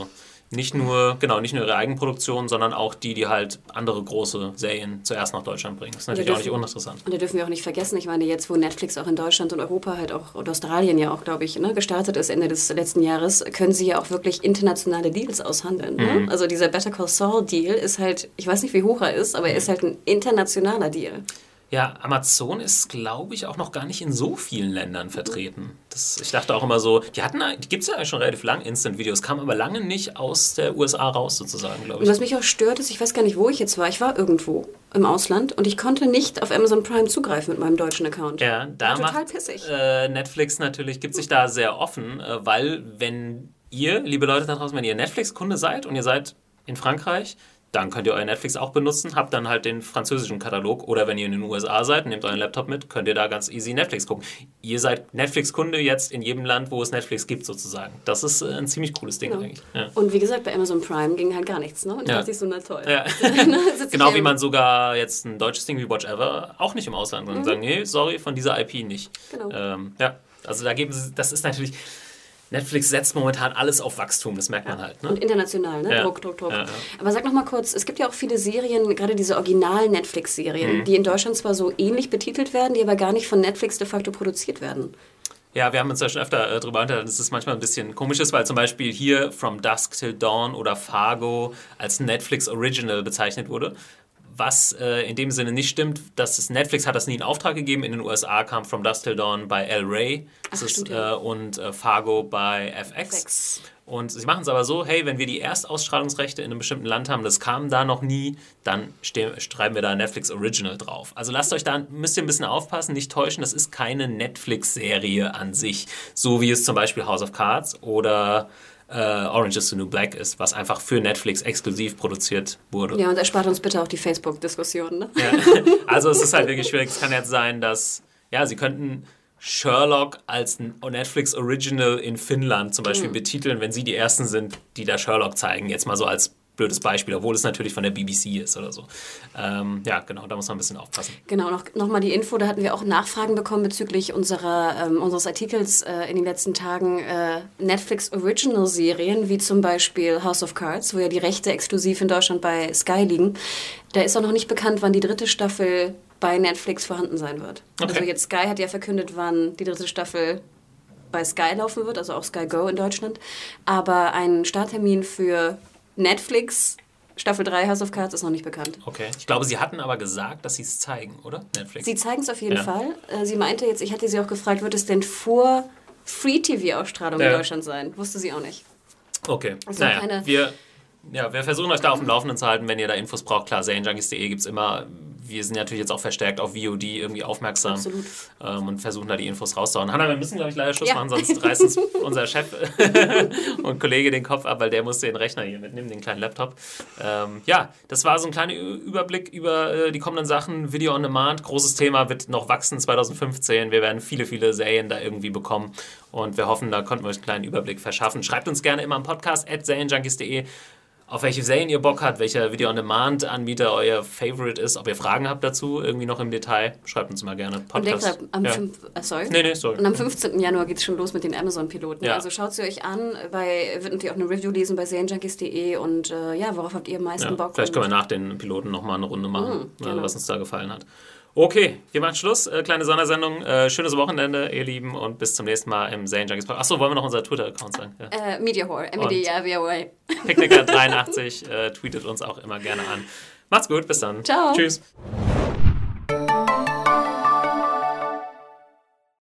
nicht nur, genau, nicht nur ihre Eigenproduktion, sondern auch die, die halt andere große Serien zuerst nach Deutschland bringen. Das ist natürlich dürfen, auch nicht uninteressant. Und da dürfen wir auch nicht vergessen, ich meine, jetzt, wo Netflix auch in Deutschland und Europa halt auch, und Australien ja auch, glaube ich, ne, gestartet ist Ende des letzten Jahres, können sie ja auch wirklich internationale Deals aushandeln. Ne? Mhm. Also dieser Better Call Saul Deal ist halt, ich weiß nicht, wie hoch er ist, aber er ist halt ein internationaler Deal. Ja, Amazon ist, glaube ich, auch noch gar nicht in so vielen Ländern vertreten. Das, ich dachte auch immer so, die hatten, die gibt es ja eigentlich schon relativ lang, Instant-Videos, kamen aber lange nicht aus der U S A raus sozusagen, glaube ich. Und was mich auch stört, ist, ich weiß gar nicht, wo ich jetzt war. Ich war irgendwo im Ausland und ich konnte nicht auf Amazon Prime zugreifen mit meinem deutschen Account. Ja, da war macht total pissig. Äh, Netflix natürlich, gibt sich da sehr offen, äh, weil wenn ihr, liebe Leute da draußen, wenn ihr Netflix-Kunde seid und ihr seid in Frankreich, dann könnt ihr euer Netflix auch benutzen, habt dann halt den französischen Katalog. Oder wenn ihr in den U S A seid, nehmt euren Laptop mit, könnt ihr da ganz easy Netflix gucken. Ihr seid Netflix-Kunde jetzt in jedem Land, wo es Netflix gibt sozusagen. Das ist äh, ein ziemlich cooles Ding genau. eigentlich. Ja. Und wie gesagt, bei Amazon Prime ging halt gar nichts. Ne? Und ja. da dachte ich so, na toll. Ja. Genau wie man sogar jetzt ein deutsches Ding wie Watch Ever auch nicht im Ausland kann. Mhm. Sagen, nee, sorry, von dieser I P nicht. Genau. Ähm, ja, also da geben sie, das ist natürlich... Netflix setzt momentan alles auf Wachstum, das merkt man halt. Ne? Und international, ne? Ja. Druck, Druck, Druck. Ja, ja. Aber sag noch mal kurz, es gibt ja auch viele Serien, gerade diese Original-Netflix-Serien, mhm. die in Deutschland zwar so ähnlich betitelt werden, die aber gar nicht von Netflix de facto produziert werden. Ja, wir haben uns ja schon öfter äh, drüber unterhalten, dass es manchmal ein bisschen komisch ist, weil zum Beispiel hier From Dusk Till Dawn oder Fargo als Netflix Original bezeichnet wurde. Was äh, in dem Sinne nicht stimmt, dass es Netflix hat das nie in Auftrag gegeben. In den U S A kam From Dusk Till Dawn bei El Rey Ach, ist, stimmt, ja. äh, und äh, Fargo bei F X. F X. Und sie machen es aber so, hey, wenn wir die Erstausstrahlungsrechte in einem bestimmten Land haben, das kam da noch nie, dann stehen, schreiben wir da Netflix Original drauf. Also lasst euch da, müsst ihr ein bisschen aufpassen, nicht täuschen, das ist keine Netflix-Serie an sich, so wie es zum Beispiel House of Cards oder Uh, Orange is the New Black ist, was einfach für Netflix exklusiv produziert wurde. Ja, und erspart uns bitte auch die Facebook-Diskussion, ne? Ja. Also es ist halt wirklich schwierig. Es kann jetzt sein, dass, ja, sie könnten Sherlock als Netflix Original in Finnland zum Beispiel mhm. betiteln, wenn sie die Ersten sind, die da Sherlock zeigen. Jetzt mal so als blödes Beispiel, obwohl es natürlich von der B B C ist oder so. Ähm, ja, genau, da muss man ein bisschen aufpassen. Genau, noch, noch mal die Info, da hatten wir auch Nachfragen bekommen bezüglich unserer, ähm, unseres Artikels äh, in den letzten Tagen. Äh, Netflix Original Serien, wie zum Beispiel House of Cards, wo ja die Rechte exklusiv in Deutschland bei Sky liegen. Da ist auch noch nicht bekannt, wann die dritte Staffel bei Netflix vorhanden sein wird. Okay. Also jetzt Sky hat ja verkündet, wann die dritte Staffel bei Sky laufen wird, also auch Sky Go in Deutschland. Aber ein Starttermin für Netflix Staffel drei House of Cards ist noch nicht bekannt. Okay. Ich glaube, sie hatten aber gesagt, dass sie es zeigen, oder? Netflix. Sie zeigen es auf jeden ja. Fall. Sie meinte jetzt, ich hatte sie auch gefragt, wird es denn vor Free-T V-Ausstrahlung ja. in Deutschland sein? Wusste sie auch nicht. Okay. Also naja, keine wir, ja, wir versuchen euch da auf dem Laufenden zu halten, wenn ihr da Infos braucht. Klar, serienjunkies punkt de gibt es immer. Wir sind natürlich jetzt auch verstärkt auf V O D irgendwie aufmerksam. Absolut. Ähm, und versuchen da die Infos rauszuhauen. Hanna, wir müssen, glaube ich, leider Schluss ja. machen, sonst reißt uns unser Chef und Kollege den Kopf ab, weil der musste den Rechner hier mitnehmen, den kleinen Laptop. Ähm, ja, das war so ein kleiner Überblick über äh, die kommenden Sachen. Video on Demand, großes Thema, wird noch wachsen zwanzig fünfzehn. Wir werden viele, viele Serien da irgendwie bekommen. Und wir hoffen, da konnten wir euch einen kleinen Überblick verschaffen. Schreibt uns gerne immer am Podcast at serienjunkies punkt de, auf welche Serien ihr Bock habt, welcher Video-on-Demand-Anbieter euer Favorite ist, ob ihr Fragen habt dazu, irgendwie noch im Detail, schreibt uns mal gerne. Podcast. Und am ja. fünf, äh, sorry. Nee, nee, sorry. Und am fünfzehnten Januar geht es schon los mit den Amazon-Piloten. Ja. Also schaut sie euch an, bei, wird natürlich auch eine Review lesen bei serienjunkies punkt de und äh, ja, worauf habt ihr am meisten ja, Bock? Vielleicht können wir nach den Piloten nochmal eine Runde machen, mhm, genau. was uns da gefallen hat. Okay, wir machen Schluss. Äh, kleine Sondersendung. Äh, schönes Wochenende, ihr Lieben, und bis zum nächsten Mal im Serienjunkies Podcast. Achso, wollen wir noch unser Twitter-Account sagen? Ja. Äh, Mediahore, M E D I A V O A. Picknicker dreiundachtzig äh, tweetet uns auch immer gerne an. Macht's gut, bis dann. Ciao. Tschüss.